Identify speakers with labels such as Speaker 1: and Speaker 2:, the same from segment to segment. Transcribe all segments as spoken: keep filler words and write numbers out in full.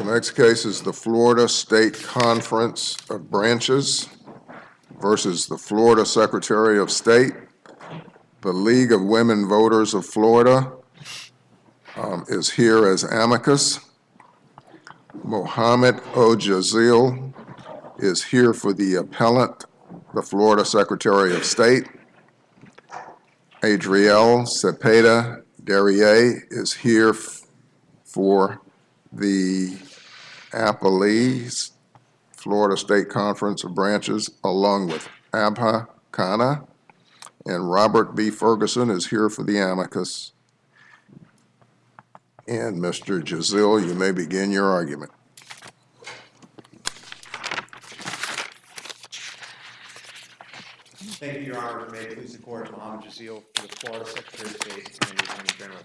Speaker 1: next case is the Florida State Conference of Branches versus the Florida Secretary of State. The League of Women Voters of Florida um, is here as amicus. Mohammed Ojazil is here for the appellant, the Florida Secretary of State. Adrielle Cepeda Derrier is here for the appellees, Florida State Conference of Branches, along with Abha Khanna. And Robert B. Ferguson is here for the amicus. And Mister Jazil, you may begin your argument.
Speaker 2: Thank you, Your Honor. May it please the Court, Mohammed Jazil for the Florida Secretary of State and the Attorney General.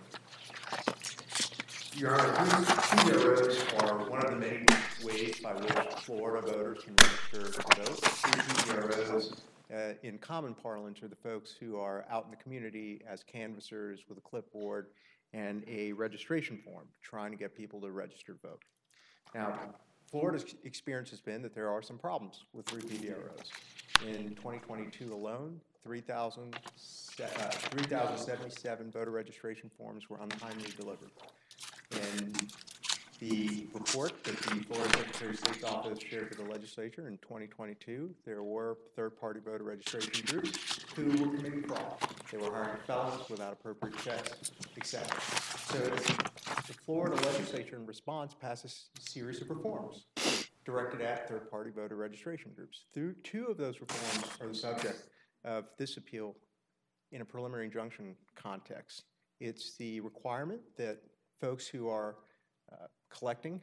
Speaker 2: Your Honor, P V R Os are one of the many ways by which Florida voters can register to vote. P V R Os, uh, in common parlance, are the folks who are out in the community as canvassers with a clipboard and a registration form, trying to get people to register to vote. Now, Florida's experience has been that there are some problems with three P V R Os. In twenty twenty-two alone, three thousand seventy-seven voter registration forms were untimely delivered. And the report that the Florida Secretary of State's office shared with the legislature in twenty twenty-two, there were third-party voter registration groups who were committing fraud. They were hiring felons without appropriate checks, et cetera. So the Florida legislature, in response, passed a series of reforms directed at third-party voter registration groups. Through two of those reforms are the subject of this appeal in a preliminary injunction context. It's the requirement that folks who are uh, collecting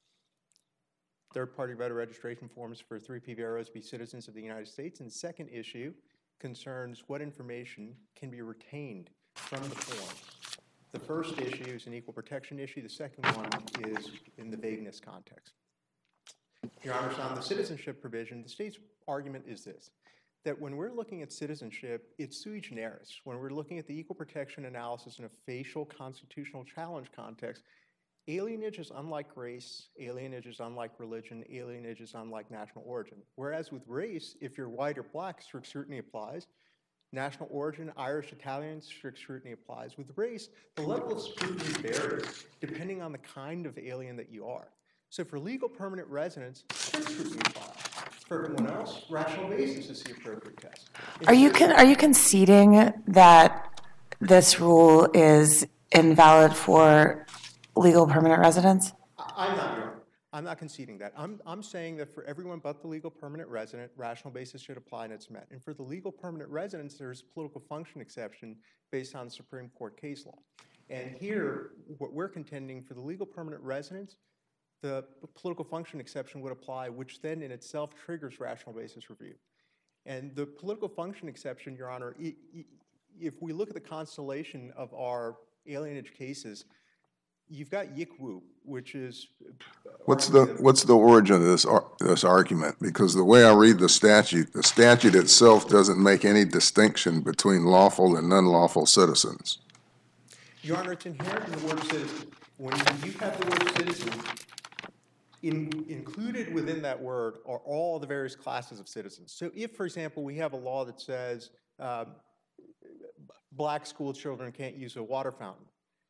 Speaker 2: third-party voter registration forms for three P V R Os be citizens of the United States. And the second issue concerns what information can be retained from the form. The first issue is an equal protection issue. The second one is in the vagueness context. Your Honor, on the citizenship provision, the state's argument is this, that when we're looking at citizenship, it's sui generis. When we're looking at the equal protection analysis in a facial constitutional challenge context, alienage is unlike race, alienage is unlike religion, alienage is unlike national origin. Whereas with race, if you're white or black, strict scrutiny applies. National origin, Irish, Italian, strict scrutiny applies. With race, the level of scrutiny varies depending on the kind of alien that you are. So for legal permanent residents, strict scrutiny applies. For everyone else, rational basis is the appropriate test.
Speaker 3: Are you con- are you conceding that this rule is invalid for legal permanent residents?
Speaker 2: I'm not, Your Honor. I'm not conceding that. I'm, I'm saying that for everyone but the legal permanent resident, rational basis should apply and it's met. And for the legal permanent residents, there's a political function exception based on Supreme Court case law. And here, what we're contending for the legal permanent residents, the political function exception would apply, which then in itself triggers rational basis review. And the political function exception, Your Honor, if we look at the constellation of our alienage cases, you've got Yik Woo, which is...
Speaker 1: What's the what's the origin of this this argument? Because the way I read the statute, the statute itself doesn't make any distinction between lawful and unlawful citizens.
Speaker 2: Your Honor, it's inherent in the word citizen. When you have the word citizen, in, included within that word are all the various classes of citizens. So if, for example, we have a law that says uh, black school children can't use a water fountain,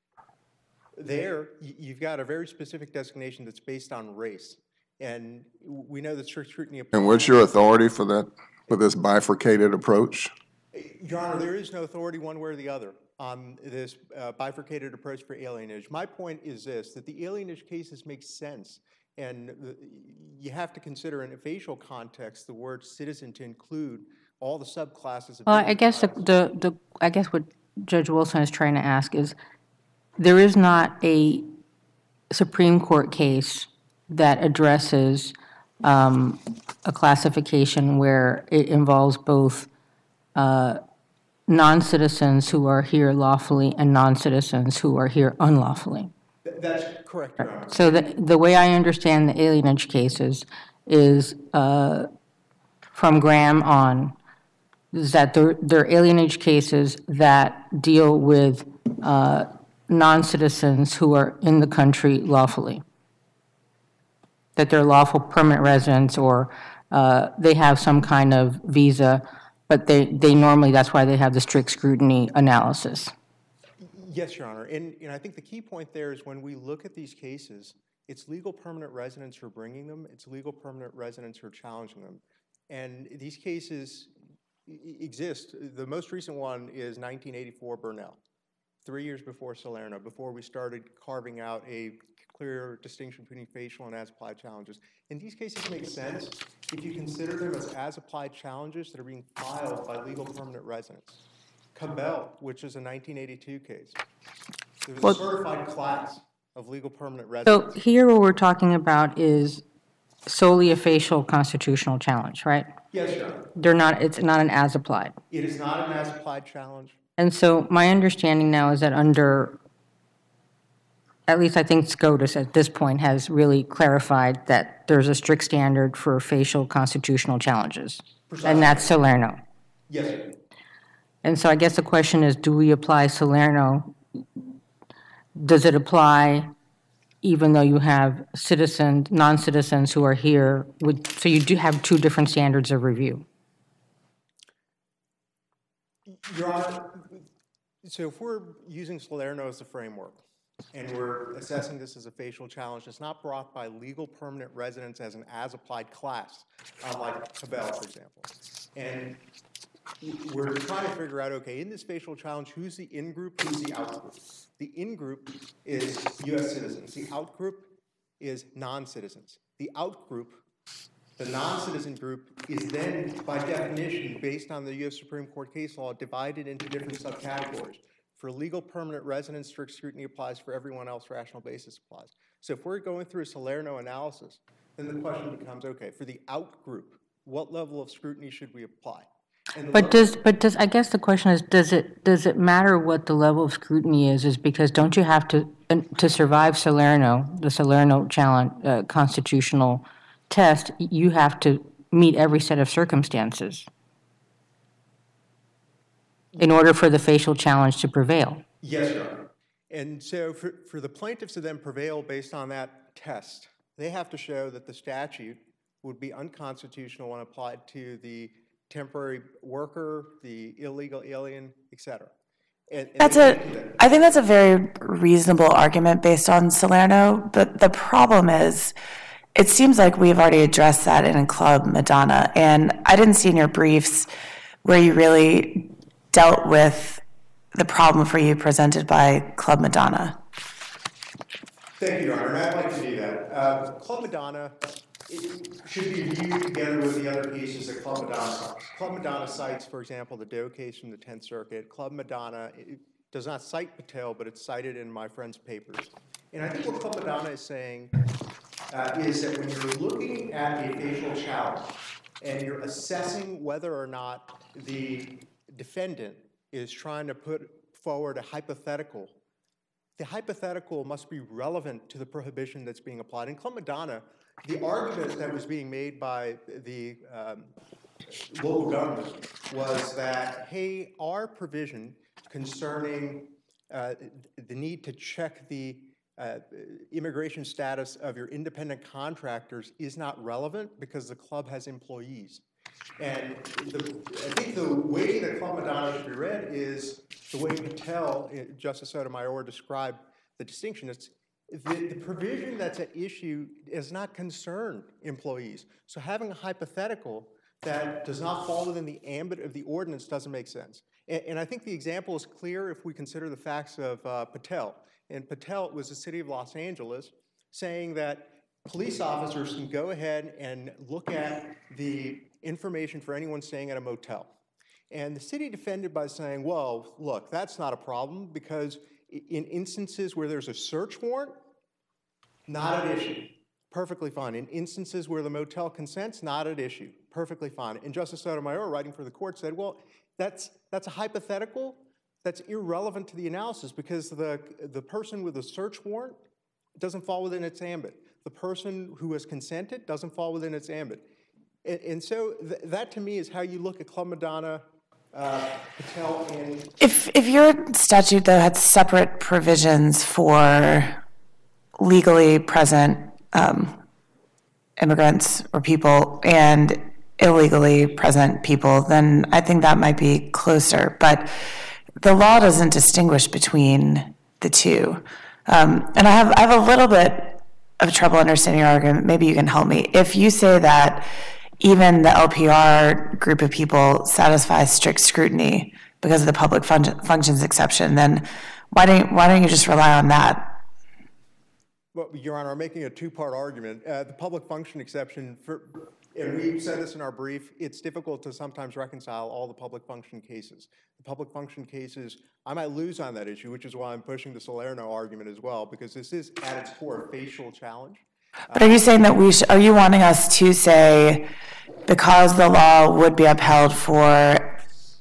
Speaker 2: there, you've got a very specific designation that's based on race. And we know that strict scrutiny applies.
Speaker 1: And what's your authority for that, for this bifurcated approach?
Speaker 2: Your Honor, there is no authority one way or the other on this uh, bifurcated approach for alienage. My point is this, that the alienage cases make sense. And the, you have to consider in a facial context the word citizen to include all the subclasses of...
Speaker 4: Well, I guess the, the, the I guess what Judge Wilson is trying to ask is, there is not a Supreme Court case that addresses um, a classification where it involves both uh, non-citizens who are here lawfully and non-citizens who are here unlawfully.
Speaker 2: That's correct, Your Honor.
Speaker 4: So the, the way I understand the alienage cases is uh, from Graham on, is that they're, they're alienage cases that deal with uh, non-citizens who are in the country lawfully. that they're lawful permanent residents or uh, they have some kind of visa, but they, they normally, that's why they have the strict scrutiny analysis.
Speaker 2: Yes, Your Honor. And, and I think the key point there is when we look at these cases, it's legal permanent residents who are bringing them, it's legal permanent residents who are challenging them. And these cases e- exist. The most recent one is nineteen eighty-four Burnell, three years before Salerno, before we started carving out a clear distinction between facial and as-applied challenges. And these cases make sense if you consider them as as-applied challenges that are being filed by legal permanent residents. Cabell, which is a nineteen eighty-two case, there was
Speaker 4: Well-
Speaker 2: a certified class of legal permanent
Speaker 4: So
Speaker 2: residents.
Speaker 4: here what we're talking about is solely a facial constitutional challenge, right?
Speaker 2: Yes, Your Honor.
Speaker 4: They're not, it's not an as-applied.
Speaker 2: It is not an as-applied challenge.
Speaker 4: And so my understanding now is that under, at least I think SCOTUS at this point has really clarified that there's a strict standard for facial constitutional challenges. And that's Salerno.
Speaker 2: Yes, sir.
Speaker 4: And so I guess the question is, do we apply Salerno? Does it apply even though you have citizens, non-citizens who are here? With, so you do have two different standards of review.
Speaker 2: Your Honor, so if we're using Salerno as the framework, and we're assessing this as a facial challenge, it's not brought by legal permanent residents as an as-applied class, unlike Cabell, for example. And we're trying to figure out, okay, in this facial challenge, who's the in-group, who's the out-group? The in-group is U S citizens. The out-group is non-citizens. The out-group, the non-citizen group, is then, by definition, based on the U S Supreme Court case law, divided into different subcategories. For legal permanent residents, strict scrutiny applies. For everyone else, rational basis applies. So if we're going through a Salerno analysis, then the question becomes, okay, for the out-group, what level of scrutiny should we apply? And the
Speaker 4: But
Speaker 2: level-
Speaker 4: does, but does, I guess the question is, does it, does it matter what the level of scrutiny is? Is because don't you have to, uh, to survive Salerno, the Salerno challenge, uh, constitutional test, you have to meet every set of circumstances in order for the facial challenge to prevail.
Speaker 2: Yes, Your Honor. And so for, for the plaintiffs to then prevail based on that test, they have to show that the statute would be unconstitutional when applied to the temporary worker, the illegal alien, et cetera. And, and
Speaker 3: That's
Speaker 2: they
Speaker 3: a,
Speaker 2: can't do that.
Speaker 3: I think that's a very reasonable argument based on Salerno, but the problem is, it seems like we've already addressed that in Club Madonna, and I didn't see in your briefs where you really dealt with the problem for you presented by Club Madonna.
Speaker 2: Thank you, Your Honor, and I'd like to do that. Uh, Club Madonna it should be viewed together with the other cases that Club Madonna cites. Club Madonna cites, for example, the Doe case from the Tenth Circuit. Club Madonna it does not cite Patel, but it's cited in my friend's papers. And I think what Club Madonna is saying uh, is that when you're looking at a facial challenge and you're assessing whether or not the defendant is trying to put forward a hypothetical, the hypothetical must be relevant to the prohibition that's being applied. In Club Madonna, the argument that was being made by the um, local government was that, hey, our provision concerning uh, the need to check the uh, immigration status of your independent contractors is not relevant because the club has employees. And the, I think the way that Club Madonna should be read is the way Patel, Justice Sotomayor, described the distinction. It's the, the provision that's at issue does not concern employees. So having a hypothetical that does not fall within the ambit of the ordinance doesn't make sense. And, and I think the example is clear if we consider the facts of uh, Patel. And Patel was the city of Los Angeles saying that police officers can go ahead and look at the information for anyone staying at a motel. And the city defended by saying, well, look, that's not a problem because in instances where there's a search warrant, not at issue, perfectly fine. In instances where the motel consents, not at issue, perfectly fine. And Justice Sotomayor, writing for the court, said, well, that's, that's a hypothetical that's irrelevant to the analysis because the, the person with a search warrant doesn't fall within its ambit. The person who has consented doesn't fall within its ambit. And, and so th that to me is how you look at Club Madonna, uh, Patel, and
Speaker 3: If, if your statute, though, had separate provisions for legally present um, immigrants or people and illegally present people, then I think that might be closer. But the law doesn't distinguish between the two. Um, and I have, I have a little bit of trouble understanding your argument. Maybe you can help me. If you say that even the L P R group of people satisfies strict scrutiny because of the public fun- functions exception, then why don't, why don't you just rely on that?
Speaker 2: Well, Your Honor, I'm making a two-part argument. Uh, the public function exception, for, and we've said this in our brief, it's difficult to sometimes reconcile all the public function cases. The public function cases, I might lose on that issue, which is why I'm pushing the Salerno argument as well, because this is at its core a facial challenge.
Speaker 3: But are you saying that we sh- are you wanting us to say, because the law would be upheld for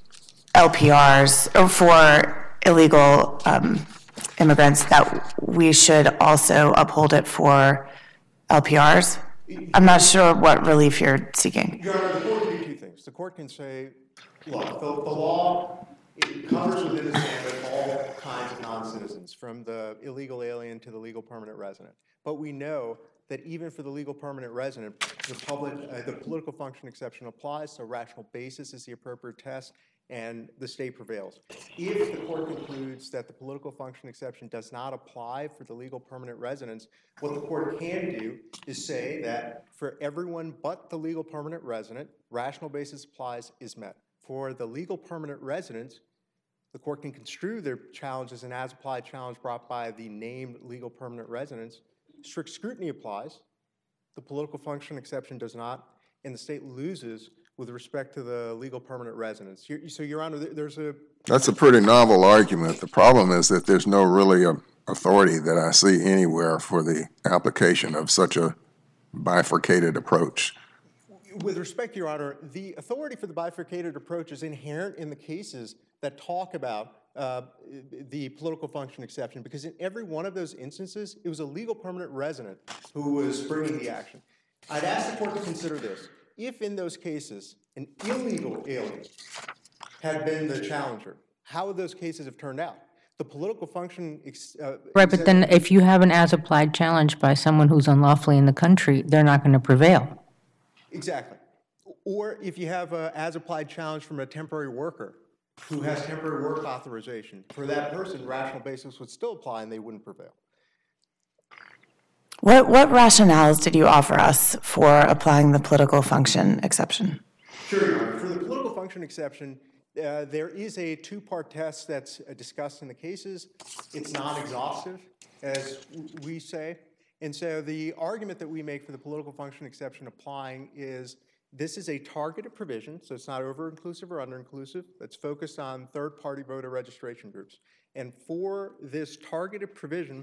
Speaker 3: L P Rs or for illegal um, immigrants, that we should also uphold it for L P Rs? I'm not sure what relief you're seeking.
Speaker 2: Your Honor, the court can do two things. The court can say, look, the, the law it covers within its ambit all kinds of non-citizens, from the illegal alien to the legal permanent resident. But we know that even for the legal permanent resident, the public, uh, the political function exception applies, so rational basis is the appropriate test, and the state prevails. If the court concludes that the political function exception does not apply for the legal permanent residents, what the court can do is say that for everyone but the legal permanent resident, rational basis applies is met. For the legal permanent residents, the court can construe their challenge as an as-applied challenge brought by the named legal permanent residents. Strict scrutiny applies. The political function exception does not, and the state loses with respect to the legal permanent residents. You're, so, Your Honor, there's a...
Speaker 1: That's a pretty novel argument. The problem is that there's no really a authority that I see anywhere for the application of such a bifurcated approach.
Speaker 2: With respect, Your Honor, the authority for the bifurcated approach is inherent in the cases that talk about uh, the political function exception, because in every one of those instances, it was a legal permanent resident who was bringing the action. I'd ask the court to consider this. If in those cases an illegal alien had been the challenger, how would those cases have turned out? The political function... Ex, uh,
Speaker 4: Right, but then if you have an as-applied challenge by someone who's unlawfully in the country, they're not going to prevail.
Speaker 2: Exactly. Or if you have an as-applied challenge from a temporary worker who has temporary work authorization, for that person, rational basis would still apply and they wouldn't prevail.
Speaker 3: What what rationales did you offer us for applying the political function exception?
Speaker 2: Sure, Your Honor. For the political function exception, uh, there is a two-part test that's uh, discussed in the cases. It's non-exhaustive, as we say. And so the argument that we make for the political function exception applying is this is a targeted provision, so it's not over-inclusive or under-inclusive. That's focused on third-party voter registration groups. And for this targeted provision,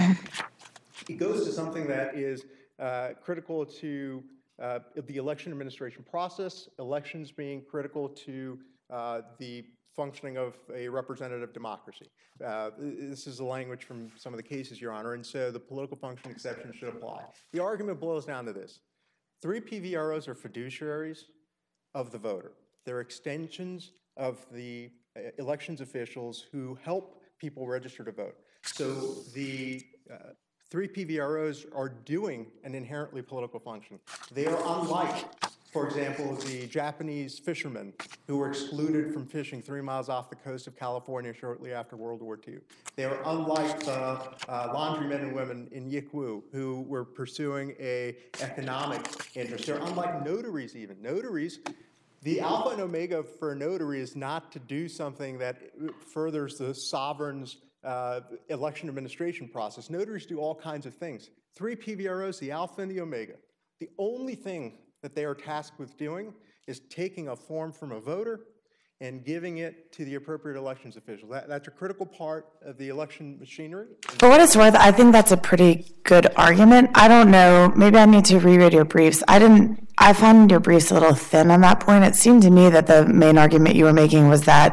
Speaker 2: it goes to something that is uh, critical to uh, the election administration process, elections being critical to uh, the functioning of a representative democracy. Uh, this is the language from some of the cases, Your Honor, and so the political function exception should apply. The argument boils down to this. Three P V R Os are fiduciaries of the voter. They're extensions of the uh, elections officials who help people register to vote. So the uh, three P V R Os are doing an inherently political function. They are unlike, for example, the Japanese fishermen who were excluded from fishing three miles off the coast of California shortly after World War Two. They are unlike the uh, laundrymen and women in Yikwoo who were pursuing a economic interest. They're unlike notaries even. Notaries, the alpha and omega for a notary is not to do something that furthers the sovereign's Uh, election administration process. Notaries do all kinds of things. Three P V R Os, the alpha and the omega. The only thing that they are tasked with doing is taking a form from a voter and giving it to the appropriate elections official. That, that's a critical part of the election machinery.
Speaker 3: For what it's worth, I think that's a pretty good argument. I don't know, maybe I need to reread your briefs. I didn't, I found your briefs a little thin on that point. It seemed to me that the main argument you were making was that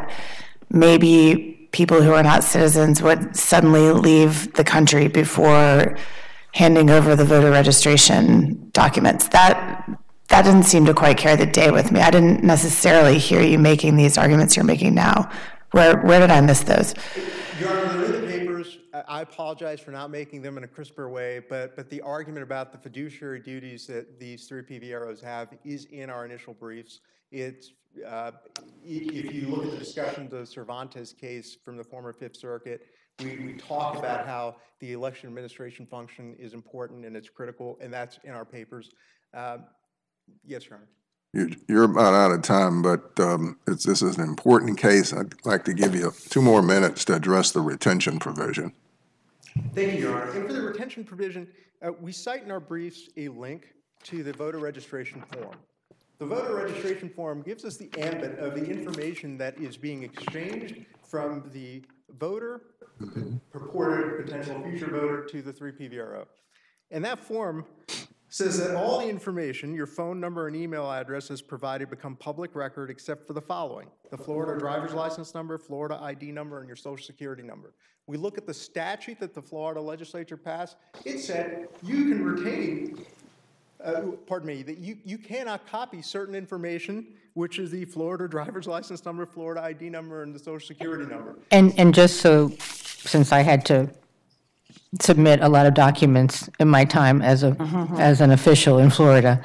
Speaker 3: maybe people who are not citizens would suddenly leave the country before handing over the voter registration documents. That that didn't seem to quite carry the day with me. I didn't necessarily hear you making these arguments you're making now. Where where did I miss those?
Speaker 2: Your Honor, they're in the papers. I I apologize for not making them in a crisper way, but, but the argument about the fiduciary duties that these three P V R Os have is in our initial briefs. It's, uh, i- if you look at the discussion of the Cervantes case from the former Fifth Circuit, we, we talk about how the election administration function is important and it's critical, and that's in our papers. Uh, Yes, Your Honor.
Speaker 1: You- You're about out of time, but um, it's, this is an important case. I'd like to give you two more minutes to address the retention provision.
Speaker 2: Thank you, Your Honor. And for the retention provision, uh, we cite in our briefs a link to the voter registration form. The voter registration form gives us the ambit of the information that is being exchanged from the voter, purported potential future voter, to the three P V R O. And that form says that all the information, your phone number and email address, is provided become public record except for the following: the Florida driver's license number, Florida I D number, and your social security number. We look at the statute that the Florida legislature passed. It said you can retain, uh, pardon me, that you, you cannot copy certain information, which is the Florida driver's license number, Florida I D number, and the social security number.
Speaker 4: And, and just so, since I had to submit a lot of documents in my time as a, as an official in Florida,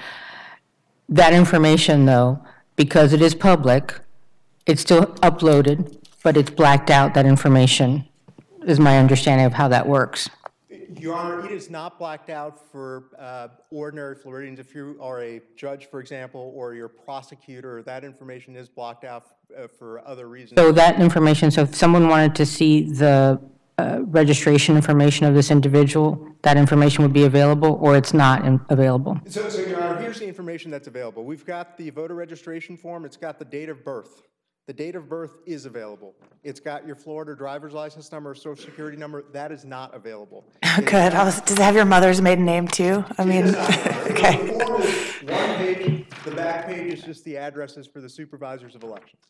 Speaker 4: that information, though, because it is public, it's still uploaded, but it's blacked out, that information, is my understanding of how that works.
Speaker 2: Your Honor, it is not blacked out for uh, ordinary Floridians. If you are a judge, for example, or you're a prosecutor, that information is blocked out uh, for other reasons.
Speaker 4: So that information, so if someone wanted to see the uh, registration information of this individual, that information would be available, or it's not in- available?
Speaker 2: So, so, Your Honor, here's the information that's available. We've got the voter registration form. It's got the date of birth. The date of birth is available. It's got your Florida driver's license number, social security number. That is not available.
Speaker 3: Good. I was, does it have your mother's maiden name too? I mean, okay.
Speaker 2: The form is one page. The back page is just the addresses for the supervisors of elections.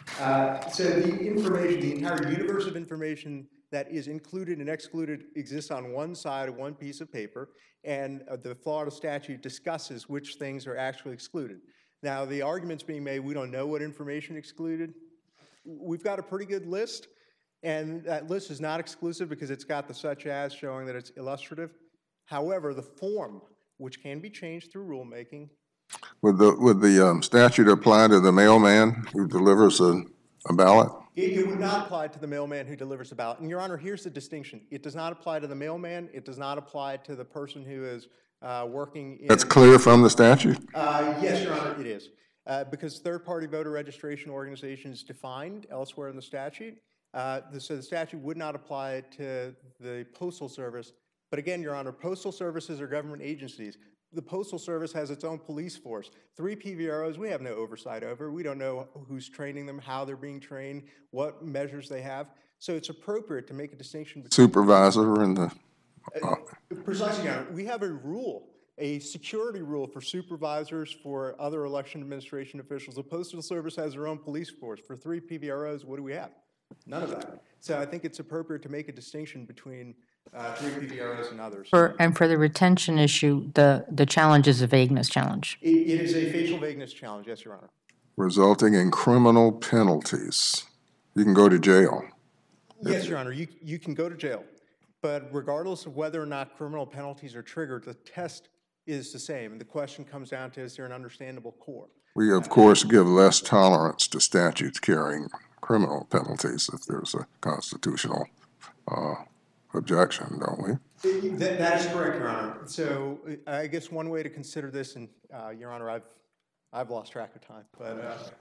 Speaker 2: Uh, so the information, the entire universe of information that is included and excluded exists on one side of one piece of paper, and uh, the Florida statute discusses which things are actually excluded. Now, the argument's being made, we don't know what information excluded. We've got a pretty good list, and that list is not exclusive because it's got the such as showing that it's illustrative. However, the form, which can be changed through rulemaking.
Speaker 1: Would the, would the um, statute apply to the mailman who delivers a, a ballot?
Speaker 2: It, it would not apply to the mailman who delivers the ballot. And Your Honor, here's the distinction. It does not apply to the mailman. It does not apply to the person who is uh, working in.
Speaker 1: That's clear from the statute?
Speaker 2: Uh, yes, Your Honor, it is. Uh, because third-party voter registration organization is defined elsewhere in the statute. Uh, the, so the statute would not apply to the Postal Service. But again, Your Honor, postal services are government agencies. The Postal Service has its own police force. Three P V R Os, we have no oversight over. We don't know who's training them, how they're being trained, what measures they have. So it's appropriate to make a distinction between.
Speaker 1: Supervisor and the, uh,
Speaker 2: Precisely, Your Honor. We have a rule, a security rule for supervisors, for other election administration officials. The Postal Service has their own police force. For three P V R Os, what do we have? None of that. So I think it's appropriate to make a distinction between uh, three P V R Os and others.
Speaker 4: For, and for the retention issue, the, the challenge is a vagueness challenge.
Speaker 2: It, it is a facial vagueness challenge, yes, Your Honor.
Speaker 1: resulting in criminal penalties. You can go to jail.
Speaker 2: Yes, Your Honor, you, you can go to jail. But regardless of whether or not criminal penalties are triggered, the test is the same. And the question comes down to, is there an understandable core?
Speaker 1: We, of course, give less tolerance to statutes carrying criminal penalties if there's a constitutional uh, objection, don't we?
Speaker 2: That, that is correct, Your Honor. So uh, I guess one way to consider this, and uh, Your Honor, I've, I've lost track of time, but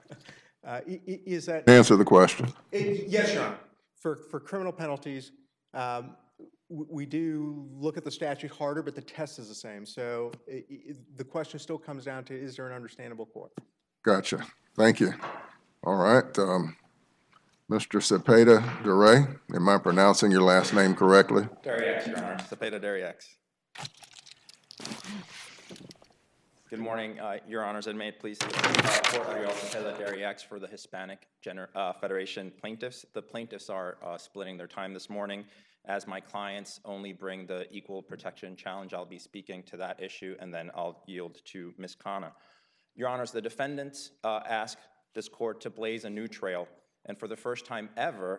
Speaker 2: uh, uh, i- i- is that,
Speaker 1: Answer the question.
Speaker 2: it- yes, Your Honor, for, for criminal penalties, um, w- we do look at the statute harder, but the test is the same. So i- i- the question still comes down to, is there an understandable core?
Speaker 1: Gotcha. Thank you. All right. Um, Mister Cepeda DeRay, am I pronouncing your last name correctly?
Speaker 5: Derriex, Your Honor. Cepeda Derriex. Good morning, uh, Your Honors, and may it please the uh, Court, Ariel Cepeda Derriex for the Hispanic Gener uh, Federation plaintiffs. The plaintiffs are uh, splitting their time this morning. As my clients only bring the equal protection challenge, I'll be speaking to that issue, and then I'll yield to Miz Khanna. Your Honors, the defendants uh, ask this Court to blaze a new trail, and for the first time ever,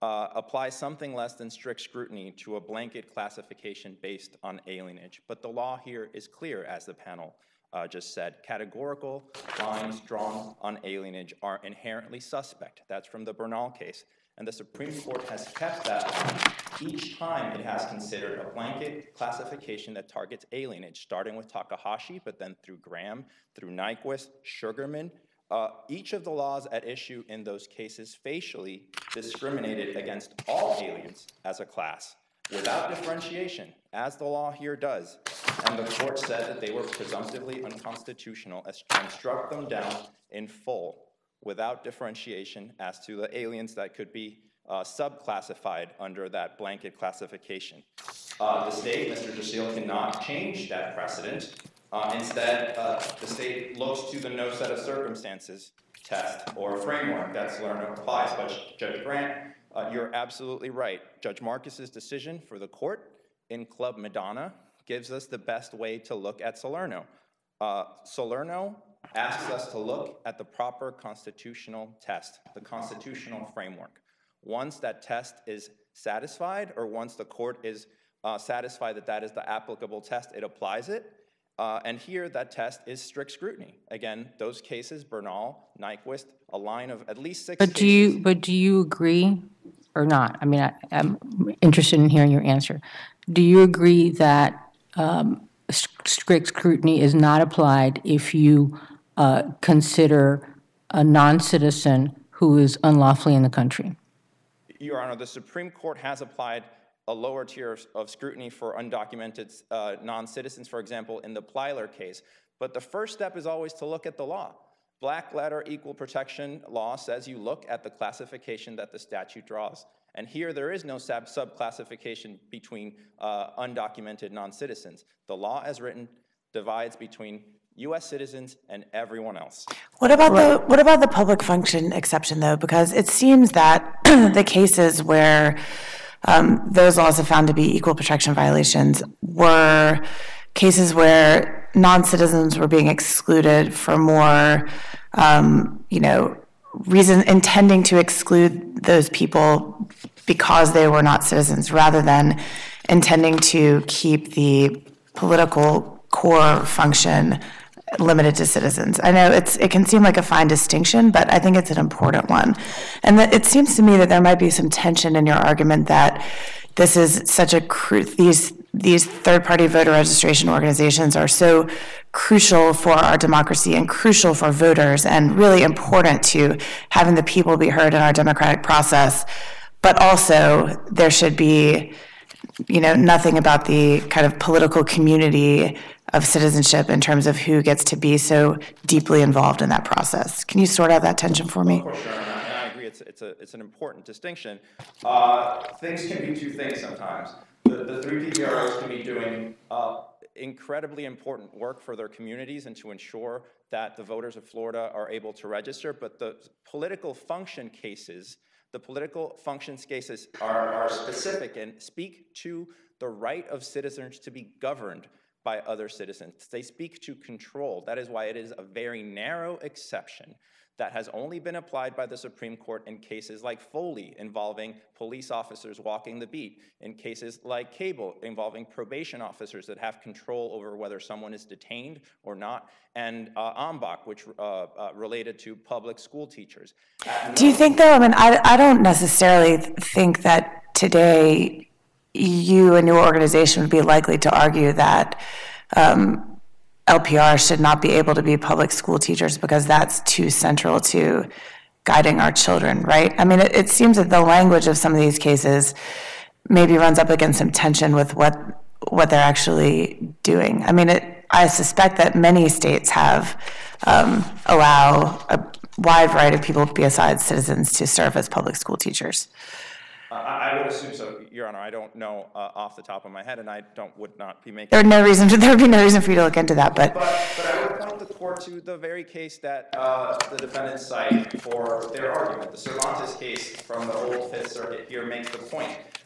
Speaker 5: uh, apply something less than strict scrutiny to a blanket classification based on alienage. But the law here is clear, as the panel uh, just said. Categorical lines drawn on alienage are inherently suspect. That's from the Bernal case. And the Supreme Court has kept that line each time it has considered a blanket classification that targets alienage, starting with Takahashi, but then through Graham, through Nyquist, Sugarman. Uh, each of the laws at issue in those cases facially discriminated against all aliens as a class, without differentiation, as the law here does. And the court said that they were presumptively unconstitutional and struck them down in full, without differentiation as to the aliens that could be uh, subclassified under that blanket classification. Uh, the state, Mister Jacil, cannot change that precedent. Uh, instead, uh, the state looks to the no set of circumstances test or framework that Salerno applies. But Judge Grant, uh, you're absolutely right. Judge Marcus's decision for the court in Club Madonna gives us the best way to look at Salerno. Uh, Salerno asks us to look at the proper constitutional test, the constitutional framework. Once that test is satisfied, or once the court is uh, satisfied that that is the applicable test, it applies it. Uh, and here, that test is strict scrutiny. Again, those cases, Bernal, Nyquist, a line of at least six
Speaker 4: But
Speaker 5: cases.
Speaker 4: do you, but do you agree or not? I mean, I, I'm interested in hearing your answer. Do you agree that um, strict scrutiny is not applied if you uh, consider a non-citizen who is unlawfully in the country?
Speaker 5: Your Honor, the Supreme Court has applied a lower tier of, of scrutiny for undocumented uh, non-citizens, for example, in the Plyler case. But the first step is always to look at the law. Black letter equal protection law says you look at the classification that the statute draws. And here there is no sub subclassification between uh, undocumented non-citizens. The law as written divides between U S citizens and everyone else.
Speaker 3: What about the what about the public function exception, though? Because it seems that the cases where um, those laws have found to be equal protection violations were cases where non-citizens were being excluded for more, um, you know, reason intending to exclude those people because they were not citizens, rather than intending to keep the political core function limited to citizens. I know it's it can seem like a fine distinction, but I think it's an important one. And that it seems to me that there might be some tension in your argument that this is such a cru- these these third-party voter registration organizations are so crucial for our democracy and crucial for voters and really important to having the people be heard in our democratic process. But also there should be, you know, nothing about the kind of political community of citizenship in terms of who gets to be so deeply involved in that process. Can you sort out that tension for me?
Speaker 5: Of course, Sharon, and I agree. It's it's a it's an important distinction. Uh, things can be two things sometimes. The, the three P V R Os can be doing uh, incredibly important work for their communities and to ensure that the voters of Florida are able to register. But the political function cases, the political functions cases are, are specific and speak to the right of citizens to be governed by other citizens. They speak to control. That is why it is a very narrow exception that has only been applied by the Supreme Court in cases like Foley involving police officers walking the beat, in cases like Cable involving probation officers that have control over whether someone is detained or not, and uh, Ambach, which uh, uh, related to public school teachers.
Speaker 3: Do you think, though, I mean, I, I don't necessarily think that today you and your organization would be likely to argue that um, L P R should not be able to be public school teachers because that's too central to guiding our children, right? I mean, it, it seems that the language of some of these cases maybe runs up against some tension with what what they're actually doing. I mean, it, I suspect that many states have um, allow a wide variety of people besides citizens to serve as public school teachers.
Speaker 5: Uh, I would assume so, Your Honor. I don't know uh, off the top of my head, and I don't would not be making.
Speaker 3: There no reason to, there would be no reason for you to look into that, but.
Speaker 5: But, but I would point the court to the very case that uh, the defendants cite for their argument. The Cervantes case from the old Fifth Circuit here makes the point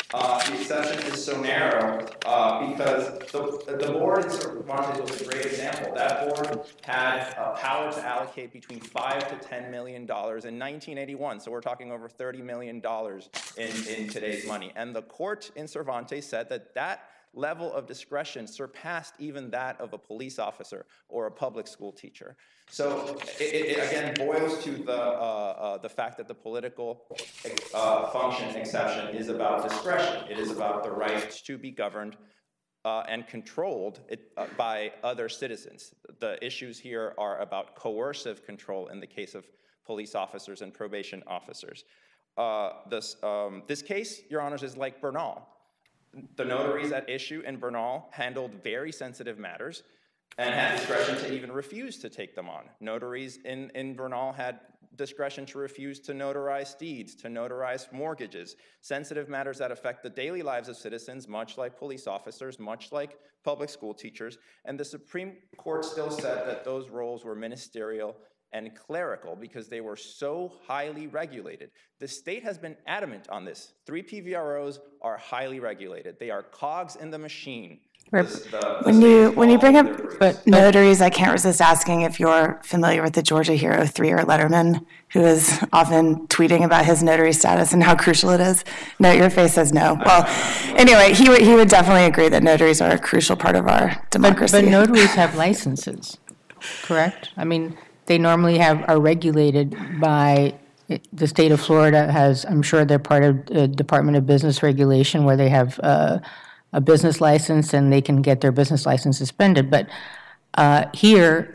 Speaker 5: uh, the exception is so narrow uh, because the, the board in Cervantes was a great example. That board had uh, power to allocate between five to ten million dollars in nineteen eighty-one. So we're talking over thirty million dollars in, in today's money. And the court in Cervantes said that that level of discretion surpassed even that of a police officer or a public school teacher. So it, it again boils to the, uh, uh, the fact that the political uh, function exception is about discretion. It is about the right to be governed uh, and controlled it, uh, by other citizens. The issues here are about coercive control in the case of police officers and probation officers. Uh, this, um, this case, Your Honors, is like Bernal. The notaries at issue in Bernal handled very sensitive matters and had discretion to even refuse to take them on. Notaries in, in Bernal had discretion to refuse to notarize deeds, to notarize mortgages, sensitive matters that affect the daily lives of citizens, much like police officers, much like public school teachers. And the Supreme Court still said that those roles were ministerial and clerical because they were so highly regulated. The state has been adamant on this. Three P V R Os are highly regulated. They are cogs in the machine. The, the, the
Speaker 3: When you when you bring up
Speaker 4: But-
Speaker 3: notaries, I can't resist asking if you're familiar with the Georgia Hero three or Letterman, who is often tweeting about his notary status and how crucial it is. No, your face says no. Well, anyway, he would he would definitely agree that notaries are a crucial part of our
Speaker 4: But,
Speaker 3: democracy.
Speaker 4: but notaries have licenses, correct? I mean, they normally have, are regulated by, the state of Florida has, I'm sure they're part of the Department of Business Regulation where they have uh, a business license and they can get their business license suspended. But uh, here,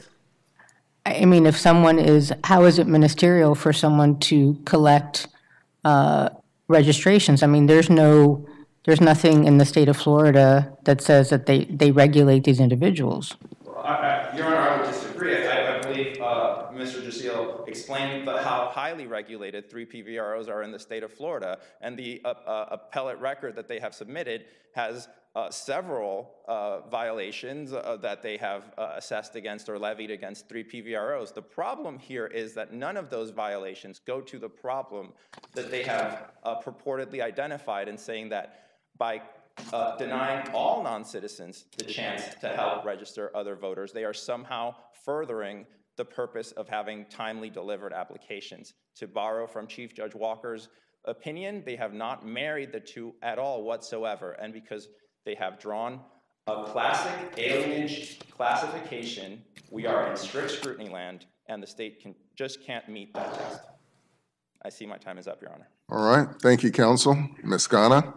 Speaker 4: I mean, if someone is, how is it ministerial for someone to collect uh, registrations? I mean, there's no, there's nothing in the state of Florida that says that they, they regulate these individuals.
Speaker 5: I, I, Your Honor, I would disagree. I, I believe uh, Mister Giusillo explained the, how highly regulated three P V R Os are in the state of Florida, and the uh, uh, appellate record that they have submitted has uh, several uh, violations uh, that they have uh, assessed against or levied against three P V R Os. The problem here is that none of those violations go to the problem that they have uh, purportedly identified in saying that by Uh, denying all non-citizens the chance to help register other voters, they are somehow furthering the purpose of having timely delivered applications. To borrow from Chief Judge Walker's opinion, they have not married the two at all whatsoever, and because they have drawn a classic alienage classification, we are in strict scrutiny land, and the state can just can't meet that test. I see my time is up, Your Honor.
Speaker 1: All right, thank you, counsel. Miz Ghana?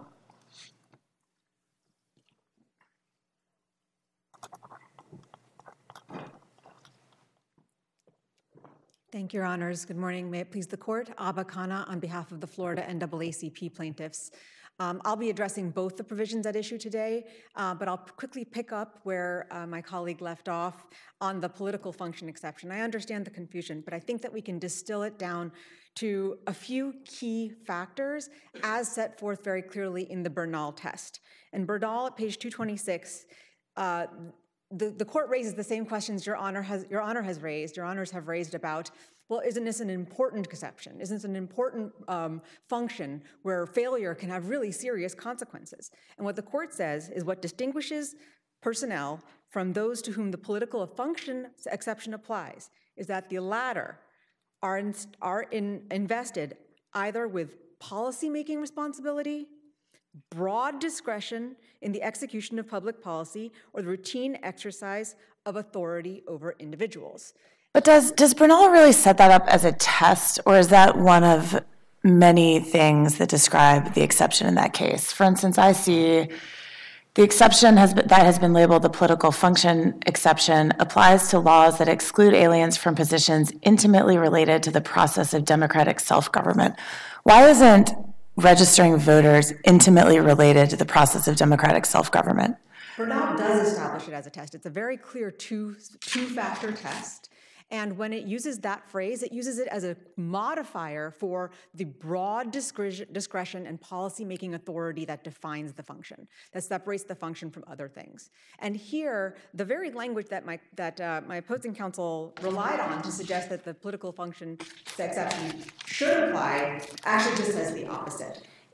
Speaker 6: Thank you, Your Honors. Good morning. May it please the Court. Abba Khanna on behalf of the Florida N double A C P plaintiffs. Um, I'll be addressing both the provisions at issue today, uh, but I'll quickly pick up where uh, my colleague left off on the political function exception. I understand the confusion, but I think that we can distill it down to a few key factors as set forth very clearly in the Bernal test. And Bernal at page two twenty-six, uh, The, the court raises the same questions your honor has your honor has raised, your honors have raised about, well, isn't this an important exception? Isn't this an important um, function where failure can have really serious consequences? And what the court says is what distinguishes personnel from those to whom the political function exception applies is that the latter are, in, are in, invested either with policy-making responsibility, broad discretion in the execution of public policy, or the routine exercise of authority over individuals.
Speaker 3: But does does Bernal really set that up as a test, or is that one of many things that describe the exception in that case? For instance, I see the exception has been, that has been labeled the political function exception applies to laws that exclude aliens from positions intimately related to the process of democratic self-government. Why isn't registering voters intimately related to the process of democratic self-government?
Speaker 6: Bernal does establish it as a test. It's a very clear two, two-factor test. And when it uses that phrase, it uses it as a modifier for the broad discretion and policy-making authority that defines the function, that separates the function from other things. And here, the very language that my that uh, my opposing counsel relied on to suggest that the political function exception should apply actually just says the opposite.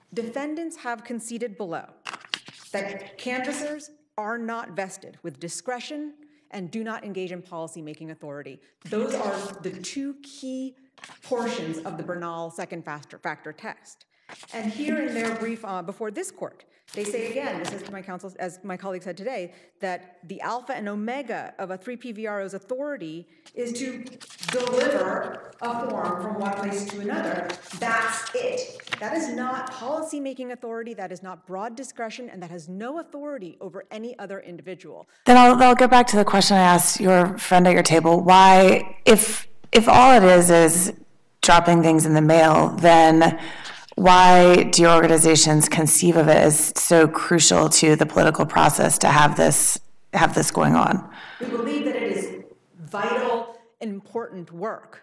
Speaker 6: defendants have conceded below that canvassers are not vested with discretion and do not engage in policymaking authority. Those are the two key portions of the Bernal second factor, factor test. And here in their brief uh, before this court, they say again, this is to my counsel, as my colleague said today, that the alpha and omega of a three P V R O's authority is to deliver a form from one place to another. That's it. That is not policymaking authority, that is not broad discretion, and that has no authority over any other individual.
Speaker 3: Then I'll, I'll go back to the question I asked your friend at your table. Why, if if all it is is dropping things in the mail, then why do your organizations conceive of it as so crucial to the political process to have this have this going on?
Speaker 6: We believe that it is vital and important work.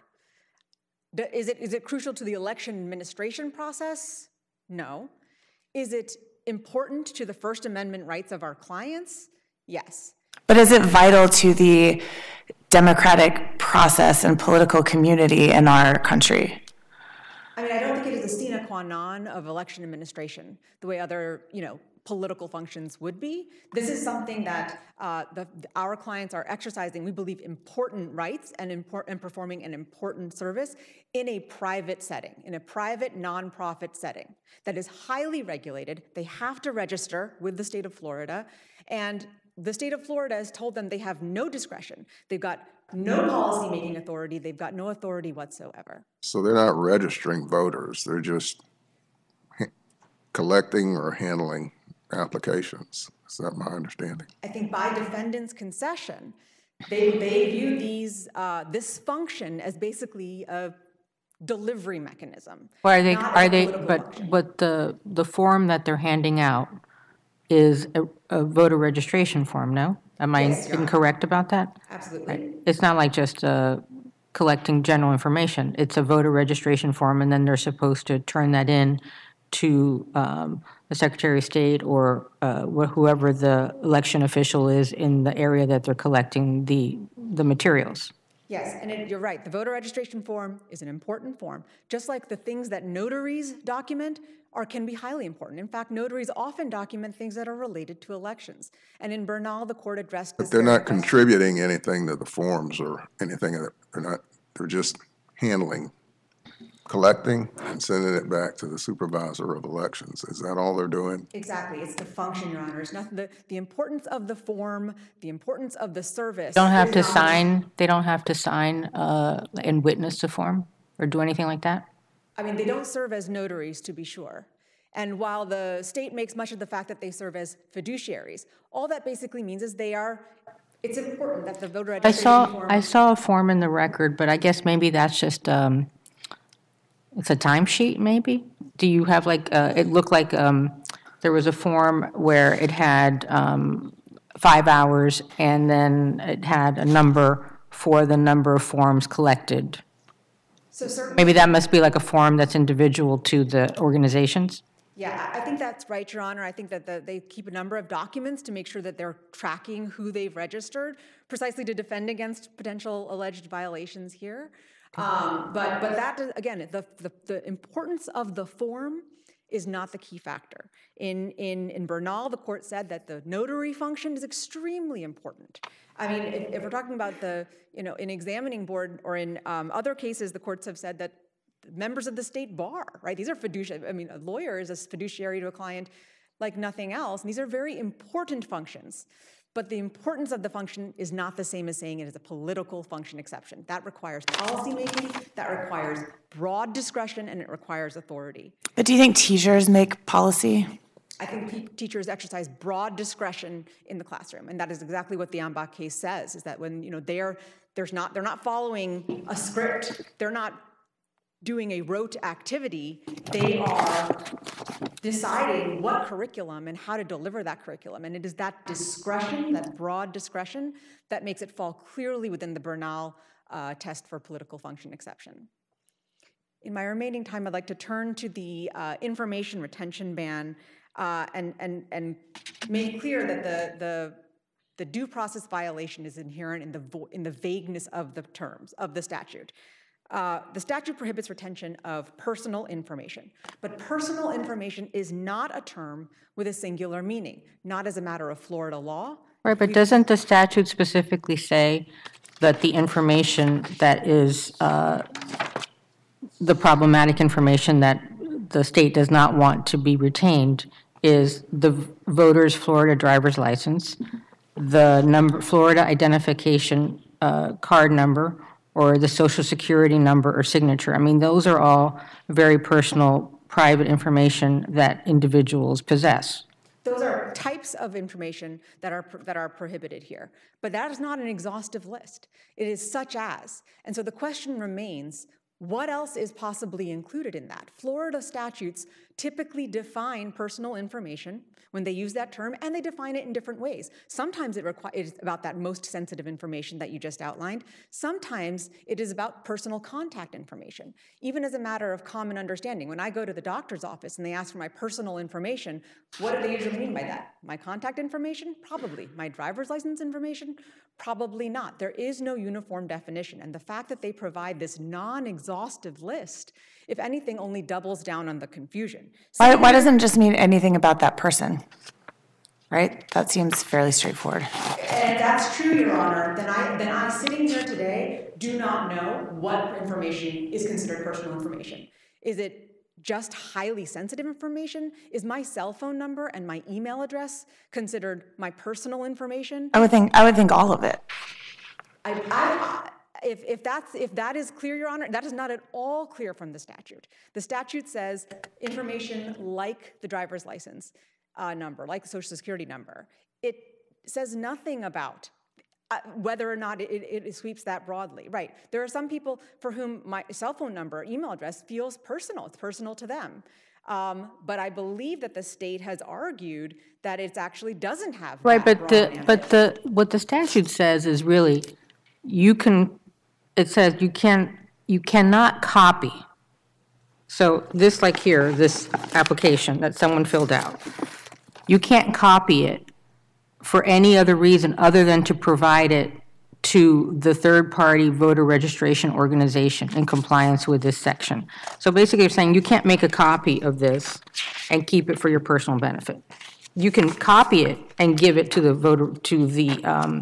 Speaker 6: Is it is it crucial to the election administration process? No. Is it important to the First Amendment rights of our clients? Yes.
Speaker 3: But is it vital to the democratic process and political community in our country?
Speaker 6: I mean, I don't think it is a sine qua non of election administration, the way other, you know, political functions would be. This is something that uh, the, our clients are exercising, we believe, important rights and, import, and performing an important service in a private setting, in a private nonprofit setting that is highly regulated. They have to register with the state of Florida, and the state of Florida has told them they have no discretion. They've got no policymaking authority. They've got no authority whatsoever.
Speaker 1: So they're not registering voters. They're just ha- collecting or handling applications. Is that my understanding?
Speaker 6: I think by defendant's concession, they, they view these uh, this function as basically a delivery mechanism.
Speaker 4: Or are they,
Speaker 6: not
Speaker 4: are
Speaker 6: a
Speaker 4: they,
Speaker 6: political
Speaker 4: but,
Speaker 6: function.
Speaker 4: but the, the form that they're handing out is a, a voter registration form, no? Am I
Speaker 6: Yes, Your Honor.
Speaker 4: incorrect about that?
Speaker 6: Absolutely.
Speaker 4: It's not like just uh, collecting general information. It's a voter registration form, and then they're supposed to turn that in to um, the Secretary of State or uh, wh- whoever the election official is in the area that they're collecting the, the materials.
Speaker 6: Yes, and it, you're right. The voter registration form is an important form, just like the things that notaries document are can be highly important. In fact, notaries often document things that are related to elections. And in Bernal, the court addressed this.
Speaker 1: But they're
Speaker 6: very
Speaker 1: not
Speaker 6: question.
Speaker 1: contributing anything to the forms or anything. That They're not, they're just handling, collecting and sending it back to the supervisor of elections. Is that all they're doing?
Speaker 6: Exactly. It's the function, Your Honor. It's not the, the importance of the form, the importance of the service.
Speaker 4: Don't have
Speaker 6: is
Speaker 4: to
Speaker 6: not-
Speaker 4: sign, they don't have to sign uh, and witness the form or do anything like that?
Speaker 6: I mean, they don't serve as notaries, to be sure. And while the state makes much of the fact that they serve as fiduciaries, all that basically means is they are, it's important that the voter
Speaker 4: I
Speaker 6: registration
Speaker 4: saw,
Speaker 6: form.
Speaker 4: I saw a form in the record, but I guess maybe that's just, um, it's a timesheet, maybe? Do you have like, uh, it looked like um, there was a form where it had um, five hours and then it had a number for the number of forms collected.
Speaker 6: So certainly,
Speaker 4: Maybe that must be like a form that's individual to the organizations?
Speaker 6: yeah, I I think that's right, Your Honor. I think that the, they keep a number of documents to make sure that they're tracking who they've registered, precisely to defend against potential alleged violations here. Um, but but that, does- again, the, the, the importance of the form is not the key factor. In, in, in Bernal, the court said that the notary function is extremely important. I mean, if, if we're talking about the, you know, in examining board or in um, other cases, the courts have said that members of the state bar, right? These are fiduciary, I mean, a lawyer is a fiduciary to a client like nothing else. And these are very important functions. But the importance of the function is not the same as saying it is a political function exception. That requires policymaking, that requires broad discretion, and it requires authority.
Speaker 3: But do you think teachers make policy?
Speaker 6: I think pe- teachers exercise broad discretion in the classroom, and that is exactly what the Ambach case says, is that when, you know, they're, there's not, they're not following a script, they're not doing a rote activity, they are deciding what curriculum and how to deliver that curriculum. And it is that discretion, that broad discretion, that makes it fall clearly within the Bernal uh, test for political function exception. In my remaining time, I'd like to turn to the uh, information retention ban uh, and, and, and make clear that the, the, the due process violation is inherent in the, vo- in the vagueness of the terms of the statute. Uh, the statute prohibits retention of personal information, but personal information is not a term with a singular meaning, not as a matter of Florida law.
Speaker 4: Right, but doesn't the statute specifically say that the information that is uh, the problematic information that the state does not want to be retained is the voter's Florida driver's license, the number, Florida identification uh, card number, or the social security number or signature? I mean, those are all very personal, private information that individuals possess.
Speaker 6: Those are types of information that are that are prohibited here. But that is not an exhaustive list. It is such as. And so the question remains, what else is possibly included in that? Florida statutes typically define personal information when they use that term, and they define it in different ways. Sometimes it, requ- it is about that most sensitive information that you just outlined. Sometimes it is about personal contact information, even as a matter of common understanding. When I go to the doctor's office and they ask for my personal information, what do they usually mean by that? My contact information? Probably. My driver's license information? Probably not. There is no uniform definition, and the fact that they provide this non-exhaustive list, if anything, only doubles down on the confusion.
Speaker 3: Why, why doesn't it just mean anything about that person? Right? That seems fairly straightforward.
Speaker 6: And if that's true, Your Honor, then I, then I, sitting here today, do not know what information is considered personal information. Is it just highly sensitive information? Is my cell phone number and my email address considered my personal information?
Speaker 3: I would think I would think all of it.
Speaker 6: I, I, if, if, that's, if that is clear, Your Honor, that is not at all clear from the statute. The statute says information like the driver's license uh, number, like the social security number. It says nothing about uh, whether or not it, it, it sweeps that broadly. Right. There are some people for whom my cell phone number, email address feels personal. It's personal to them. Um, but I believe that the state has argued that it actually doesn't have
Speaker 4: Right,
Speaker 6: that
Speaker 4: but
Speaker 6: broad
Speaker 4: the, but the, what the statute says is really, you can, it says you can, you cannot copy. So this, like here, this application that someone filled out, you can't copy it for any other reason other than to provide it to the third-party voter registration organization in compliance with this section. So basically, you're saying you can't make a copy of this and keep it for your personal benefit. You can copy it and give it to the voter, to the um,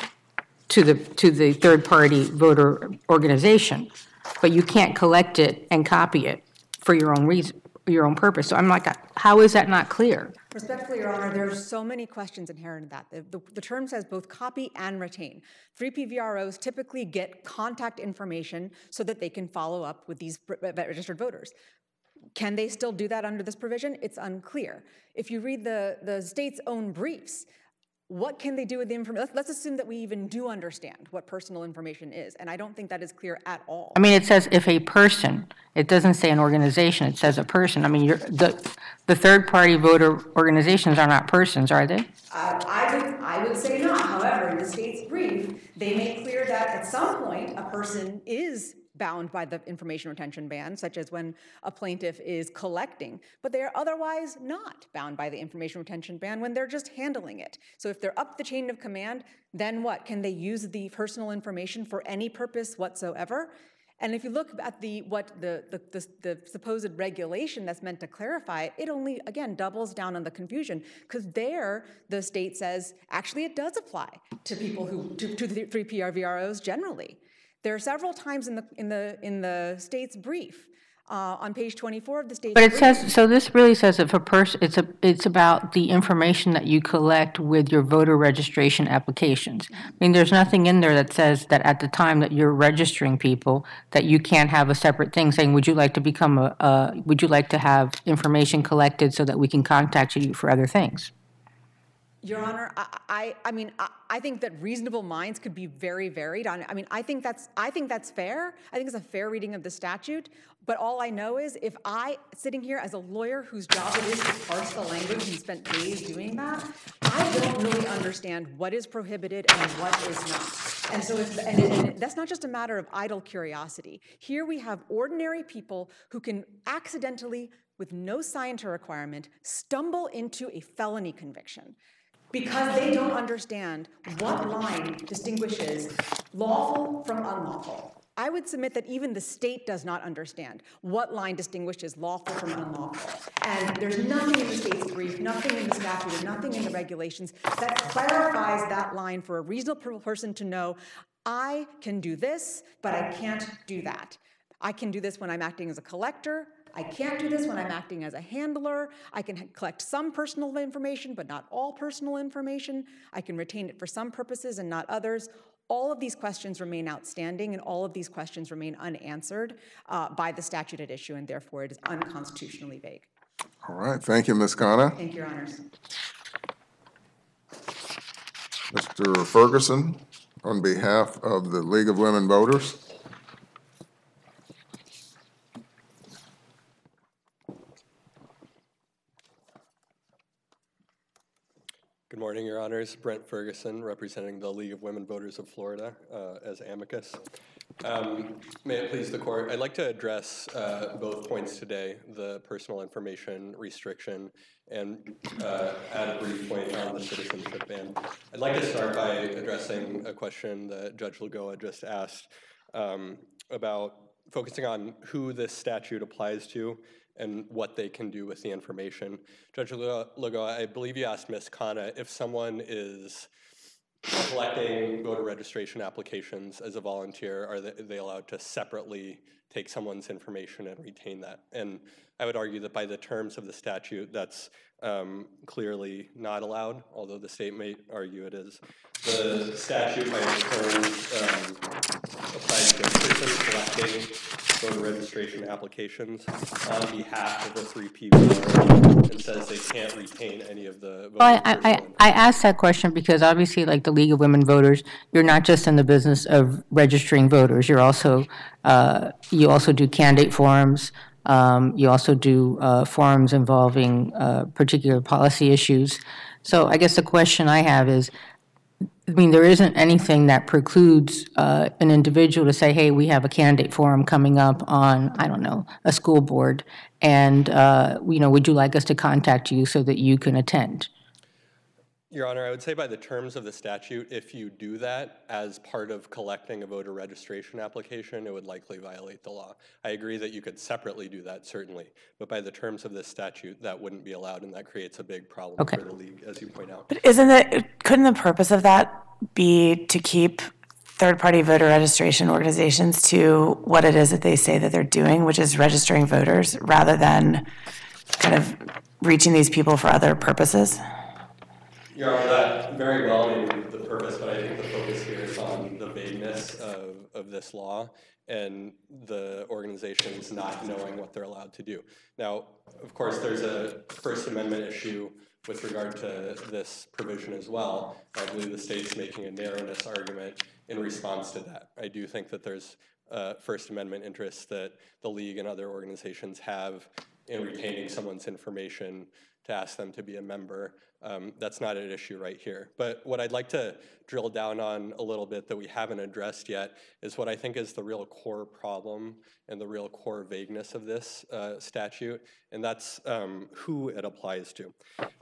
Speaker 4: to the to the third-party voter organization, but you can't collect it and copy it for your own reason, your own purpose. So I'm like, how is that not clear?
Speaker 6: Respectfully, Your Honor, there are so many questions inherent in that. The, the, the term says both copy and retain. three P V R Os typically get contact information so that they can follow up with these registered voters. Can they still do that under this provision? It's unclear. If you read the, the state's own briefs, what can they do with the information? Let's, let's assume that we even do understand what personal information is, and I don't think that is clear at all.
Speaker 4: I mean, it says if a person, it doesn't say an organization, it says a person. I mean, you're, the, the third-party voter organizations are not persons, are they?
Speaker 6: Uh, I would, I would say not. However, in the state's brief, they make clear that at some point a person is bound by the information retention ban, such as when a plaintiff is collecting, but they are otherwise not bound by the information retention ban when they're just handling it. So if they're up the chain of command, then what? Can they use the personal information for any purpose whatsoever? And if you look at the what the, the, the, the supposed regulation that's meant to clarify it, it only, again, doubles down on the confusion, because there the state says, actually it does apply to people who, to, to the three P R V R Os generally. There are several times in the in the in the state's brief, uh, on page twenty-four of the state's
Speaker 4: But it
Speaker 6: brief.
Speaker 4: says, so this really says if a person, it's a, it's about the information that you collect with your voter registration applications. I mean, there's nothing in there that says that at the time that you're registering people, that you can't have a separate thing saying, would you like to become a, uh, would you like to have information collected so that we can contact you for other things?
Speaker 6: Your Honor, I, I, I mean, I, I think that reasonable minds could be very varied on. I mean, I think that's, I think that's fair. I think it's a fair reading of the statute. But all I know is, if I, sitting here as a lawyer whose job it is to parse the language and spent days doing that, I don't really understand what is prohibited and what is not. And so, if, and, and that's not just a matter of idle curiosity. Here we have ordinary people who can accidentally, with no scienter requirement, stumble into a felony conviction, because they don't understand what line distinguishes lawful from unlawful. I would submit that even the state does not understand what line distinguishes lawful from unlawful. And there's nothing in the state's brief, nothing in the statute, and nothing in the regulations that clarifies that line for a reasonable person to know, I can do this, but I can't do that. I can do this when I'm acting as a collector. I can't do this when I'm acting as a handler. I can collect some personal information, but not all personal information. I can retain it for some purposes and not others. All of these questions remain outstanding, and all of these questions remain unanswered uh, by the statute at issue, and therefore it is unconstitutionally vague.
Speaker 1: All right, thank you, Miz Khanna.
Speaker 6: Thank you, Your Honors.
Speaker 1: Mister Ferguson, on behalf of the League of Women Voters.
Speaker 7: Good morning, Your Honors. Brent Ferguson, representing the League of Women Voters of Florida uh, as amicus. Um, may it please the Court, I'd like to address uh, both points today, the personal information restriction and uh, add a brief point on the citizenship ban. I'd like to start by addressing a question that Judge Lagoa just asked um, about focusing on who this statute applies to and what they can do with the information. Judge Lagoa, I believe you asked Miz Khanna if someone is collecting voter registration applications as a volunteer, are they, are they allowed to separately take someone's information and retain that? And I would argue that by the terms of the statute, that's um, clearly not allowed, although the state may argue it is. The statute by its terms um, applies to persons collecting voter registration applications on behalf of the three P and says they can't retain any of the voter
Speaker 4: Well, I, I, I asked that question because obviously, like the League of Women Voters, you're not just in the business of registering voters. You're also, uh, you also do candidate forums. Um, you also do uh, forums involving uh, particular policy issues. So I guess the question I have is, I mean, there isn't anything that precludes uh, an individual to say, hey, we have a candidate forum coming up on, I don't know, a school board, and, uh, you know, would you like us to contact you so that you can attend?
Speaker 7: Your Honor, I would say by the terms of the statute, if you do that as part of collecting a voter registration application, it would likely violate the law. I agree that you could separately do that, certainly, but by the terms of this statute, that wouldn't be allowed, and that creates a big problem
Speaker 4: Okay.
Speaker 7: for the league, as you point out.
Speaker 3: But isn't it, couldn't the purpose of that be to keep third-party voter registration organizations to what it is that they say that they're doing, which is registering voters, rather than kind of reaching these people for other purposes?
Speaker 7: Your Honor, that very well may be the purpose, but I think the focus here is on the vagueness of, of this law and the organizations not knowing what they're allowed to do. Now, of course, there's a First Amendment issue with regard to this provision as well. I believe the state's making a narrowness argument in response to that. I do think that there's uh, First Amendment interests that the league and other organizations have in retaining someone's information to ask them to be a member. Um, that's not an issue right here. But what I'd like to drill down on a little bit that we haven't addressed yet is what I think is the real core problem and the real core vagueness of this uh, statute, and that's um, who it applies to.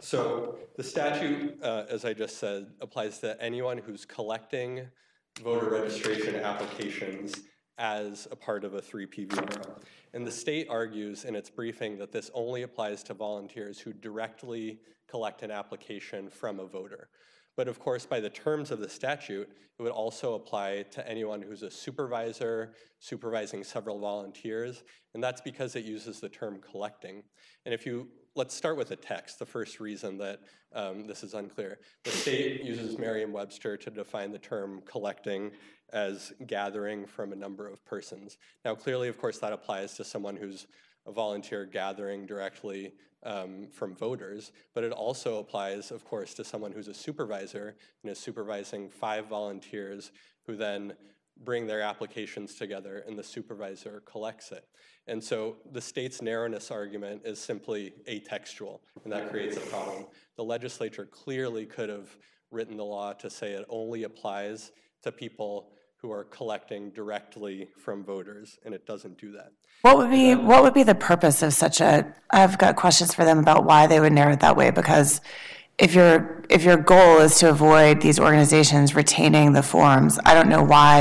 Speaker 7: So the statute, uh, as I just said, applies to anyone who's collecting voter registration applications as a part of a three P V R O. And the state argues in its briefing that this only applies to volunteers who directly collect an application from a voter. But of course, by the terms of the statute, it would also apply to anyone who's a supervisor supervising several volunteers, and that's because it uses the term collecting. And if you, let's start with the text, the first reason that um, this is unclear. The state uses Merriam-Webster to define the term collecting as gathering from a number of persons. Now, clearly, of course, that applies to someone who's a volunteer gathering directly um, from voters, but it also applies, of course, to someone who's a supervisor and is supervising five volunteers who then bring their applications together and the supervisor collects it. And so the state's narrowness argument is simply atextual, and that creates a problem. The legislature clearly could have written the law to say it only applies to people who are collecting directly from voters, and it doesn't do that.
Speaker 3: What would be what would be the purpose of such a? I've got questions for them about why they would narrow it that way. Because if your if your goal is to avoid these organizations retaining the forms, I don't know why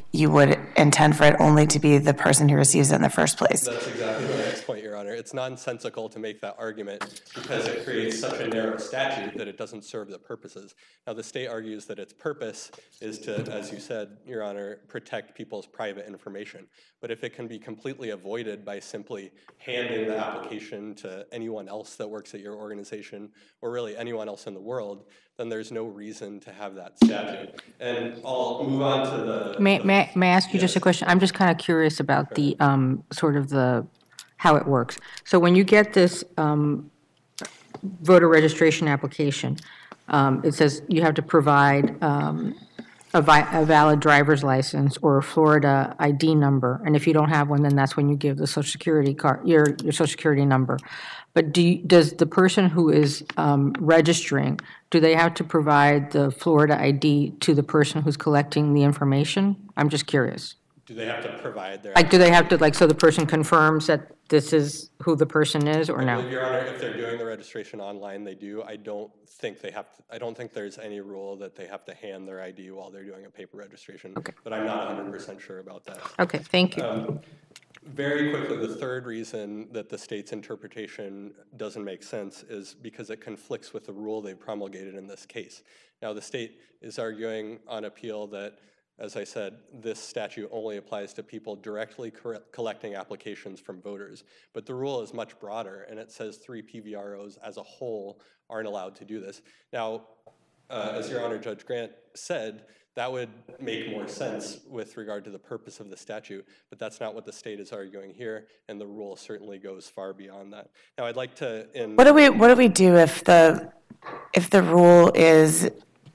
Speaker 3: you would intend for it only to be the person who receives it in the first place.
Speaker 7: That's exactly my next point, Your Honor. It's nonsensical to make that argument because it creates such a narrow statute that it doesn't serve the purposes. Now, the state argues that its purpose is to, as you said, Your Honor, protect people's private information. But if it can be completely avoided by simply handing the application to anyone else that works at your organization, or really anyone else in the world, then there's no reason to have that statute. And I'll move on to the...
Speaker 4: May,
Speaker 7: the,
Speaker 4: may, may I ask you just a
Speaker 7: yes.
Speaker 4: question? I'm just kind of curious about the, um, sort of the, how it works. So when you get this um, voter registration application, um, it says you have to provide um, a, vi- a valid driver's license or a Florida I D number, and if you don't have one, then that's when you give the Social Security card, your, your Social Security number. But do you, does the person who is um, registering, do they have to provide the Florida I D to the person who's collecting the information? I'm just curious.
Speaker 7: Do they have to provide their...
Speaker 4: Like, do they have to, like, so the person confirms that this is who the person is, or no?
Speaker 7: Well, Your Honor, if they're doing the registration online, they do. I don't think they have to, I don't think there's any rule that they have to hand their I D while they're doing a paper registration.
Speaker 4: Okay.
Speaker 7: But I'm not one hundred percent sure about that.
Speaker 4: Okay, thank you.
Speaker 7: Um, very quickly, the third reason that the state's interpretation doesn't make sense is because it conflicts with the rule they promulgated in this case. Now, the state is arguing on appeal that, as I said, this statute only applies to people directly cor- collecting applications from voters. But the rule is much broader, and it says three P V R Os as a whole aren't allowed to do this. Now, uh, as Your Honor, Judge Grant said, that would make more sense with regard to the purpose of the statute, but that's not what the state is arguing here, and the rule certainly goes far beyond that. Now, I'd like to... In
Speaker 3: What do we, what do we do if the, if the rule is,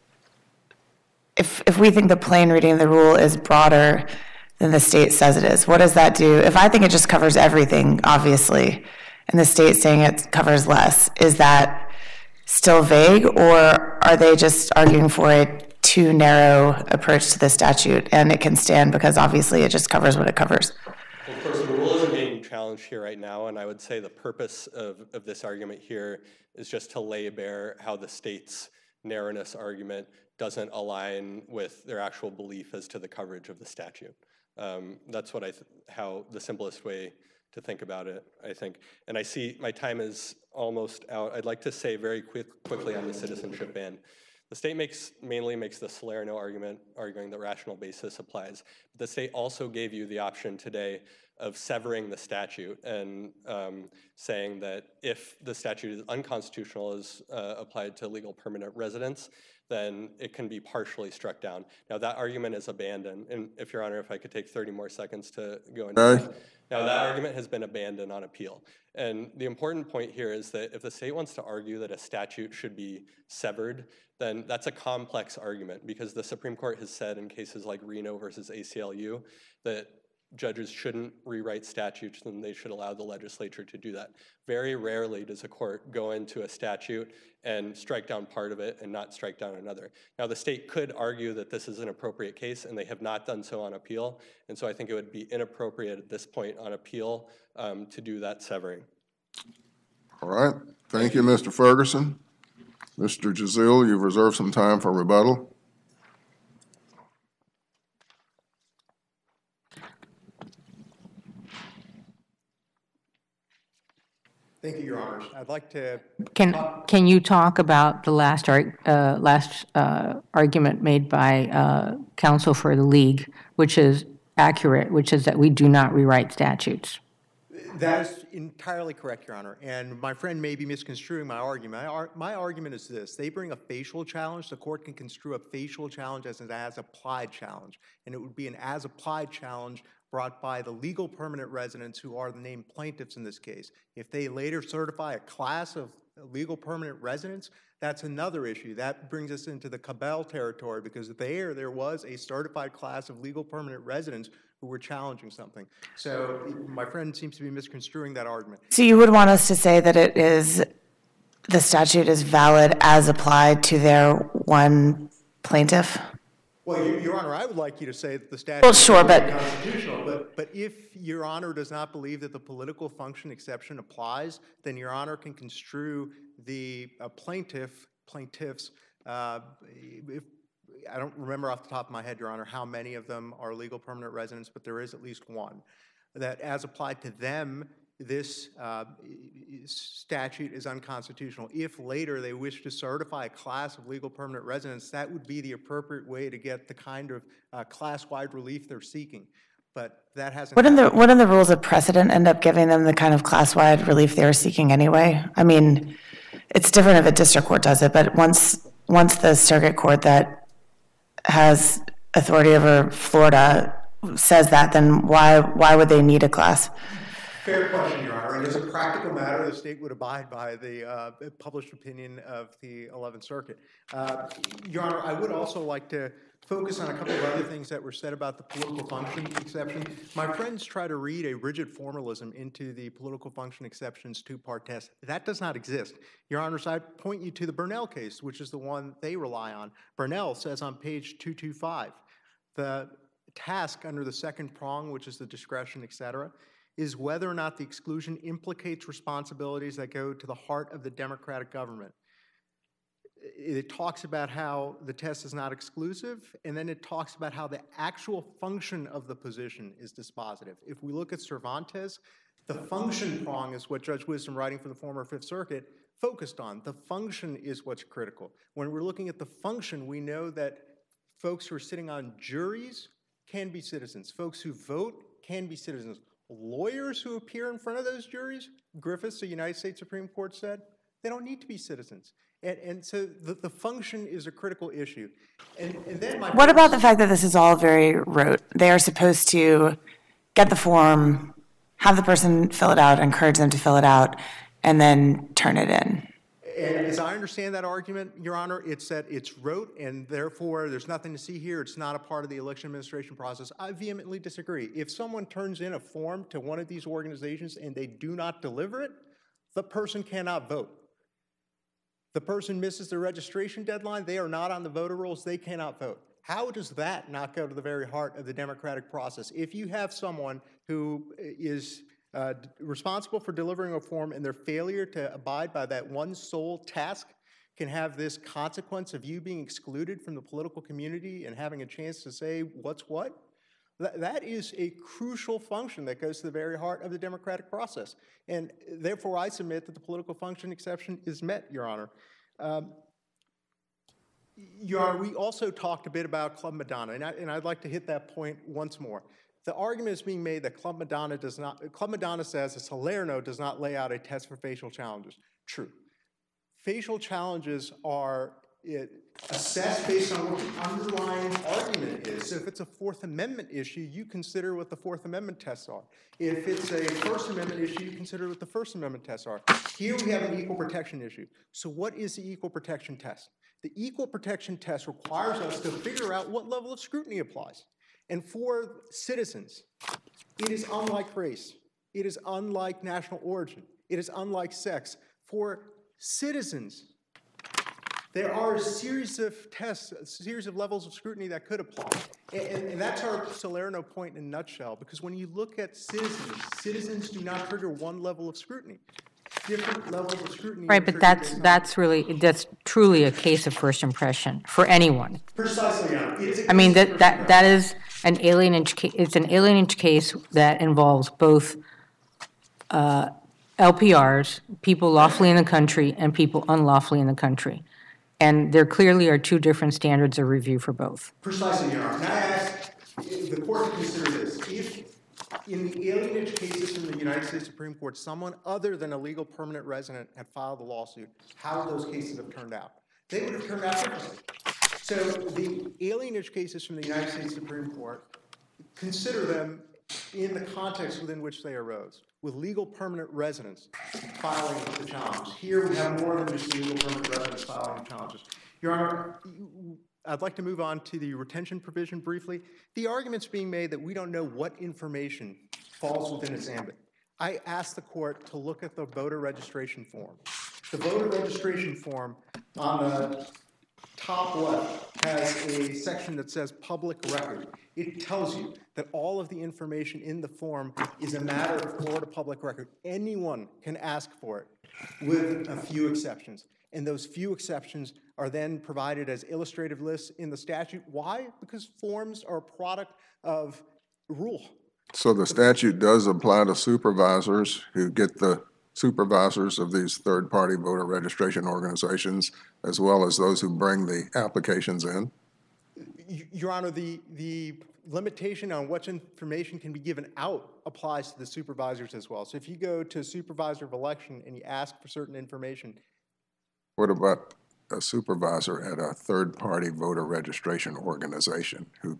Speaker 3: if, if we think the plain reading of the rule is broader than the state says it is? What does that do? If I think it just covers everything, obviously, and the state's saying it covers less, is that still vague, or are they just arguing for a too narrow approach to the statute, and it can stand because obviously it just covers what it covers?
Speaker 7: Well, of course, the rule isn't being challenged here right now, and I would say the purpose of, of this argument here is just to lay bare how the state's narrowness argument doesn't align with their actual belief as to the coverage of the statute. Um, that's what I th- how the simplest way to think about it, I think. And I see my time is almost out. I'd like to say very quick, quickly on the citizenship ban. The state makes mainly makes the Salerno argument, arguing that rational basis applies. The state also gave you the option today of severing the statute and um, saying that if the statute is unconstitutional as uh, applied to legal permanent residents, then it can be partially struck down. Now that argument is abandoned, and if Your Honor, if I could take thirty more seconds to go into
Speaker 1: Aye.
Speaker 7: that. Now that argument has been abandoned on appeal. And the important point here is that if the state wants to argue that a statute should be severed, then that's a complex argument because the Supreme Court has said in cases like Reno versus A C L U that judges shouldn't rewrite statutes and they should allow the legislature to do that. Very rarely does a court go into a statute and strike down part of it and not strike down another. Now the state could argue that this is an appropriate case and they have not done so on appeal, and so I think it would be inappropriate at this point on appeal um, to do that severing.
Speaker 1: All right, thank you, Mister Ferguson. Mister Jazil, you've reserved some time for rebuttal.
Speaker 2: Thank you, Your Honors. I'd like to,
Speaker 4: Can, can you talk about the last, arg- uh, last uh, argument made by uh, counsel for the league, which is accurate, which is that we do not rewrite statutes?
Speaker 2: that is entirely correct, Your Honor. And my friend may be misconstruing my argument. My, ar- my argument is this. They bring a facial challenge. The court can construe a facial challenge as an as-applied challenge. And it would be an as-applied challenge brought by the legal permanent residents who are the named plaintiffs in this case. If they later certify a class of legal permanent residents, that's another issue. That brings us into the Cabell territory because there, there was a certified class of legal permanent residents who were challenging something. So my friend seems to be misconstruing that argument.
Speaker 3: So you would want us to say that it is, the statute is valid as applied to their one plaintiff?
Speaker 2: Well, Your Your Honor, I would like you to say that the statute
Speaker 3: Well, sure,
Speaker 2: is
Speaker 3: but-
Speaker 2: constitutional, but, but if Your Honor does not believe that the political function exception applies, then Your Honor can construe the uh, plaintiff, plaintiffs, uh, if, I don't remember off the top of my head, Your Honor, how many of them are legal permanent residents, but there is at least one, that as applied to them, this uh, statute is unconstitutional. If later they wish to certify a class of legal permanent residents, that would be the appropriate way to get the kind of uh, class-wide relief they're seeking. But that hasn't
Speaker 3: Wouldn't the,
Speaker 2: happened.
Speaker 3: wouldn't the rules of precedent end up giving them the kind of class-wide relief they were seeking anyway? I mean, it's different if a district court does it, but once, once the circuit court that has authority over Florida says that, then why, why would they need a class?
Speaker 2: Fair question, Your Honor. And as a practical matter, the state would abide by the uh, published opinion of the eleventh Circuit. Uh, Your Honor, I would also like to focus on a couple of other things that were said about the political function exception. My friends try to read a rigid formalism into the political function exception's two-part test. That does not exist. Your Honors, I point you to the Burnell case, which is the one they rely on. Burnell says on page two twenty-five, the task under the second prong, which is the discretion, et cetera, is whether or not the exclusion implicates responsibilities that go to the heart of the democratic government. It talks about how the test is not exclusive, and then it talks about how the actual function of the position is dispositive. If we look at Cervantes, the function prong is what Judge Wisdom, writing for the former Fifth Circuit, focused on. The function is what's critical. When we're looking at the function, we know that folks who are sitting on juries can be citizens. Folks who vote can be citizens. Lawyers who appear in front of those juries, Griffiths, the United States Supreme Court said, they don't need to be citizens. And, and so the, the function is a critical issue. And, and then my
Speaker 3: What about the fact that this is all very rote? They are supposed to get the form, have the person fill it out, encourage them to fill it out, and then turn it in.
Speaker 2: And as I understand that argument, Your Honor, it's that it's rote and therefore there's nothing to see here. It's not a part of the election administration process. I vehemently disagree. If someone turns in a form to one of these organizations and they do not deliver it, the person cannot vote. The person misses the registration deadline, they are not on the voter rolls, they cannot vote. How does that not go to the very heart of the democratic process? If you have someone who is uh, responsible for delivering a form and their failure to abide by that one sole task can have this consequence of you being excluded from the political community and having a chance to say what's what, that, that is a crucial function that goes to the very heart of the democratic process. And therefore, I submit that the political function exception is met, Your Honor. Um, Your Honor, we also talked a bit about Club Madonna, and, I, and I'd like to hit that point once more. The argument is being made that Club Madonna does not, Club Madonna says that Salerno does not lay out a test for facial challenges. True. Facial challenges are it, assessed based on what the underlying argument is. So if it's a Fourth Amendment issue, you consider what the Fourth Amendment tests are. If it's a First Amendment issue, you consider what the First Amendment tests are. Here we have an equal protection issue. So what is the equal protection test? The equal protection test requires us to figure out what level of scrutiny applies. And for citizens, it is unlike race. It is unlike national origin. It is unlike sex. For citizens, there are a series of tests, a series of levels of scrutiny that could apply. And, and, and that's our Salerno point in a nutshell, because when you look at citizens, citizens do not trigger one level of scrutiny. Different levels of scrutiny.
Speaker 4: Right, but that's, that's really, that's truly a case of first impression for anyone.
Speaker 2: Precisely, Your Honor. It is a
Speaker 4: I mean,
Speaker 2: case of
Speaker 4: that,
Speaker 2: first
Speaker 4: that, that is an alienage, ca- it's an alienage case that involves both uh, L P Rs, people lawfully in the country, and people unlawfully in the country. And there clearly are two different standards of review for both.
Speaker 2: Precisely, Your Honor. Can I ask the court to consider this? If in the alienage cases from the United States Supreme Court, someone other than a legal permanent resident had filed a lawsuit, how would those cases have turned out? They would have turned out differently. So the alienage cases from the United States Supreme Court, consider them in the context within which they arose, with legal permanent residents filing the challenges. Here we have more than just legal permanent residents filing the challenges. Your Honor, I'd like to move on to the retention provision briefly. The argument's being made that we don't know what information falls within its ambit. I asked the court to look at the voter registration form. The voter registration form on the top left has a section that says public record. It tells you that all of the information in the form is a matter of Florida public record. Anyone can ask for it, with a few exceptions. and those few exceptions are then provided as illustrative lists in the statute. Why? Because forms are a product of rule.
Speaker 1: So the statute does apply to supervisors who get the supervisors of these third-party voter registration organizations, as well as those who bring the applications in?
Speaker 2: Y- Your Honor, the, the limitation on what information can be given out applies to the supervisors as well. So if you go to a supervisor of election and you ask for certain information,
Speaker 1: What about a supervisor at a third-party voter registration organization who,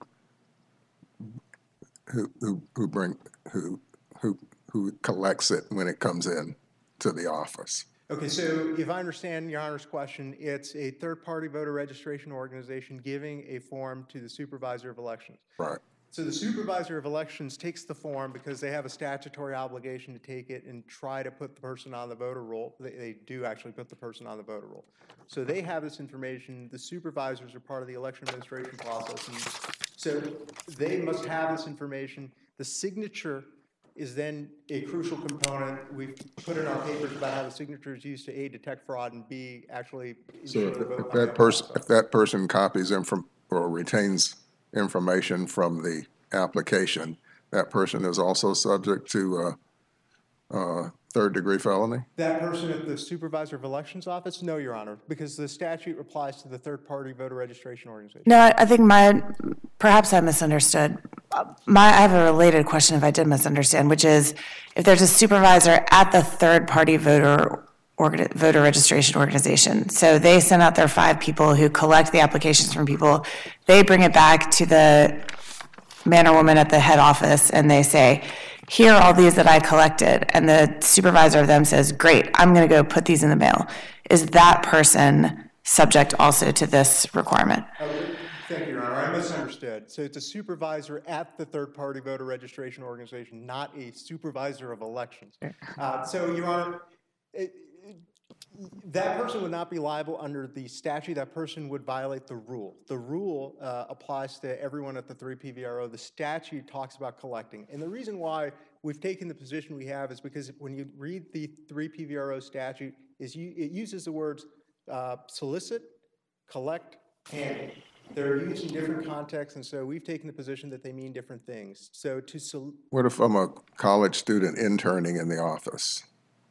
Speaker 1: who, who, who bring, who, who, who collects it when it comes in to the office?
Speaker 2: okay, so if I understand Your Honor's question, it's a third-party voter registration organization giving a form to the supervisor of elections.
Speaker 1: Right.
Speaker 2: So the supervisor of elections takes the form because they have a statutory obligation to take it and try to put the person on the voter roll. They, they do actually put the person on the voter roll. So they have this information. The supervisors are part of the election administration process. And so they must have this information. The signature is then a crucial component. We've put in our papers about how the signature is used to A, detect fraud, and B, actually
Speaker 1: So
Speaker 2: ensure
Speaker 1: if,
Speaker 2: the vote
Speaker 1: if
Speaker 2: by
Speaker 1: that
Speaker 2: mail
Speaker 1: person,
Speaker 2: process.
Speaker 1: if that person copies in from, or retains information from the application, that person is also subject to a, a third-degree felony?
Speaker 2: That person at the supervisor of elections office? No, Your Honor, because the statute applies to the third-party voter registration organization.
Speaker 3: No, I I think my, perhaps I misunderstood. My, I have a related question if I did misunderstand, which is if there's a supervisor at the third-party voter orga- voter registration organization, so they send out their five people who collect the applications from people, they bring it back to the man or woman at the head office and they say, here are all these that I collected, and the supervisor of them says, great, I'm going to go put these in the mail. Is that person subject also to this requirement?
Speaker 2: Okay, thank you, Your Honor. I misunderstood. So it's a supervisor at the third-party voter registration organization, not a supervisor of elections. Uh, So, Your Honor, it- it- that person would not be liable under the statute. That person would violate the rule. The rule uh, applies to everyone at the three P V R O. The statute talks about collecting. And the reason why we've taken the position we have is because when you read the three P V R O statute, is you, it uses the words uh, solicit, collect, handle. They're used in different contexts, and so we've taken the position that they mean different things. So to sol-
Speaker 1: What if I'm a college student interning in the office?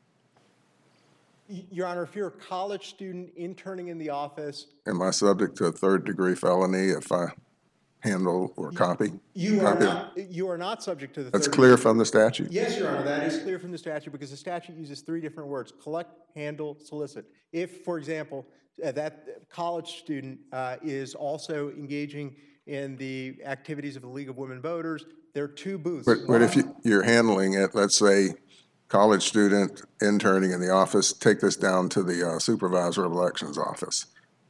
Speaker 2: Y- Your Honor, if you're a college student interning in the office,
Speaker 1: Am I subject to a third-degree felony if I handle or copy?
Speaker 2: you are
Speaker 1: Copy.
Speaker 2: not, you are not subject to the
Speaker 1: That's
Speaker 2: third-
Speaker 1: clear from the statute?
Speaker 2: Yes, Your Honor, that is clear from the statute because the statute uses three different words: collect, handle, solicit. If, for example, uh, that college student uh, is also engaging in the activities of the League of Women Voters, there are two booths.
Speaker 1: But, but if
Speaker 2: One-
Speaker 1: you, you're handling it, let's say, college student interning in the office, take this down to the uh, supervisor of elections office.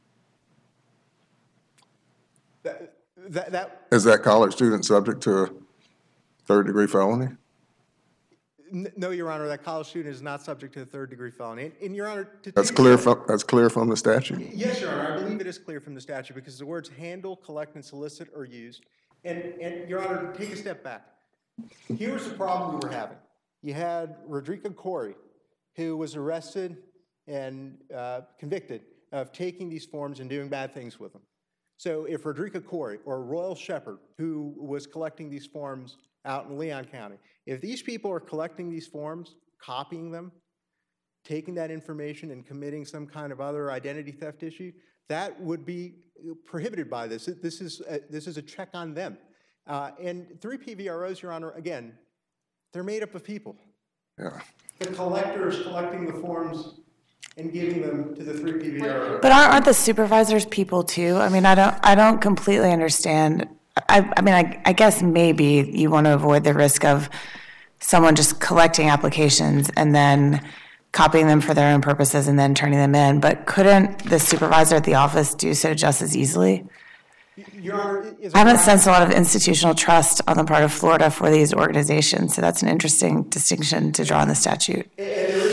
Speaker 2: That, that, that-
Speaker 1: Is that college student subject to a third-degree felony?
Speaker 2: n- no, Your Honor, that college student is not subject to a third-degree felony. And- And, Your Honor, to
Speaker 1: That's
Speaker 2: take-
Speaker 1: clear from, that's clear from the statute?
Speaker 2: Yes, Your Honor, I believe it is clear from the statute because the words handle, collect, and solicit are used. And, and Your Honor, take a step back. Here's the problem we were having. You had Rodrigo Corey, who was arrested and uh, convicted of taking these forms and doing bad things with them. So if Rodrigo Corey or Royal Shepherd, who was collecting these forms out in Leon County, if these people are collecting these forms, copying them, taking that information and committing some kind of other identity theft issue, that would be prohibited by this. This is a, this is a check on them. Uh, and three P V R Os, Your Honor, again, they're made up of people.
Speaker 1: Yeah.
Speaker 2: The collector is collecting the forms and giving them to the three P V R O.
Speaker 3: But aren't, aren't the supervisors people too? I mean, I don't, I don't completely understand. I, I mean, I, I guess maybe you want to avoid the risk of someone just collecting applications and then copying them for their own purposes and then turning them in. But couldn't the supervisor at the office do so just as easily?
Speaker 2: Your Honor, is
Speaker 3: I haven't sensed a lot of institutional trust on the part of Florida for these organizations, so that's an interesting distinction to draw in the statute.
Speaker 2: And there isn't a lot of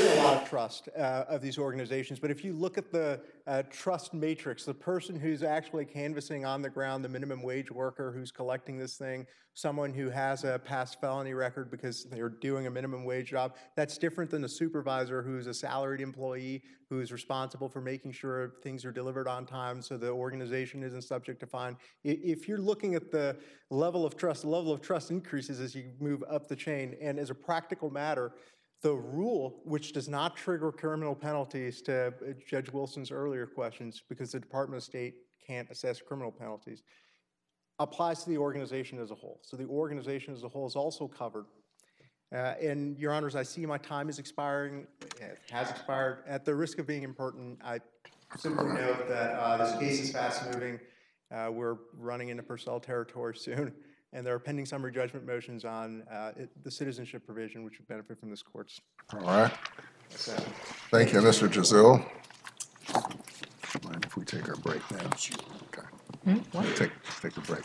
Speaker 2: trust uh, of these organizations, but if you look at the uh, trust matrix, the person who's actually canvassing on the ground, the minimum wage worker who's collecting this thing, someone who has a past felony record because they're doing a minimum wage job, that's different than the supervisor who's a salaried employee who's responsible for making sure things are delivered on time so the organization isn't subject to fine. I- If you're looking at the level of trust, the level of trust increases as you move up the chain, and as a practical matter, the rule, which does not trigger criminal penalties, to uh, Judge Wilson's earlier questions, because the Department of State can't assess criminal penalties, applies to the organization as a whole. So the organization as a whole is also covered. Uh, and, Your Honors, I see my time is expiring. It has expired. At the risk of being impertinent, I simply note that uh, this case is fast-moving. Uh, we're running into Purcell territory soon. And there are pending summary judgment motions on uh, it, the citizenship provision, which would benefit from this court's.
Speaker 1: All right.
Speaker 2: So,
Speaker 1: Thank you, Mister Giselle. Mind if we take our break now? Okay. Take, take a break.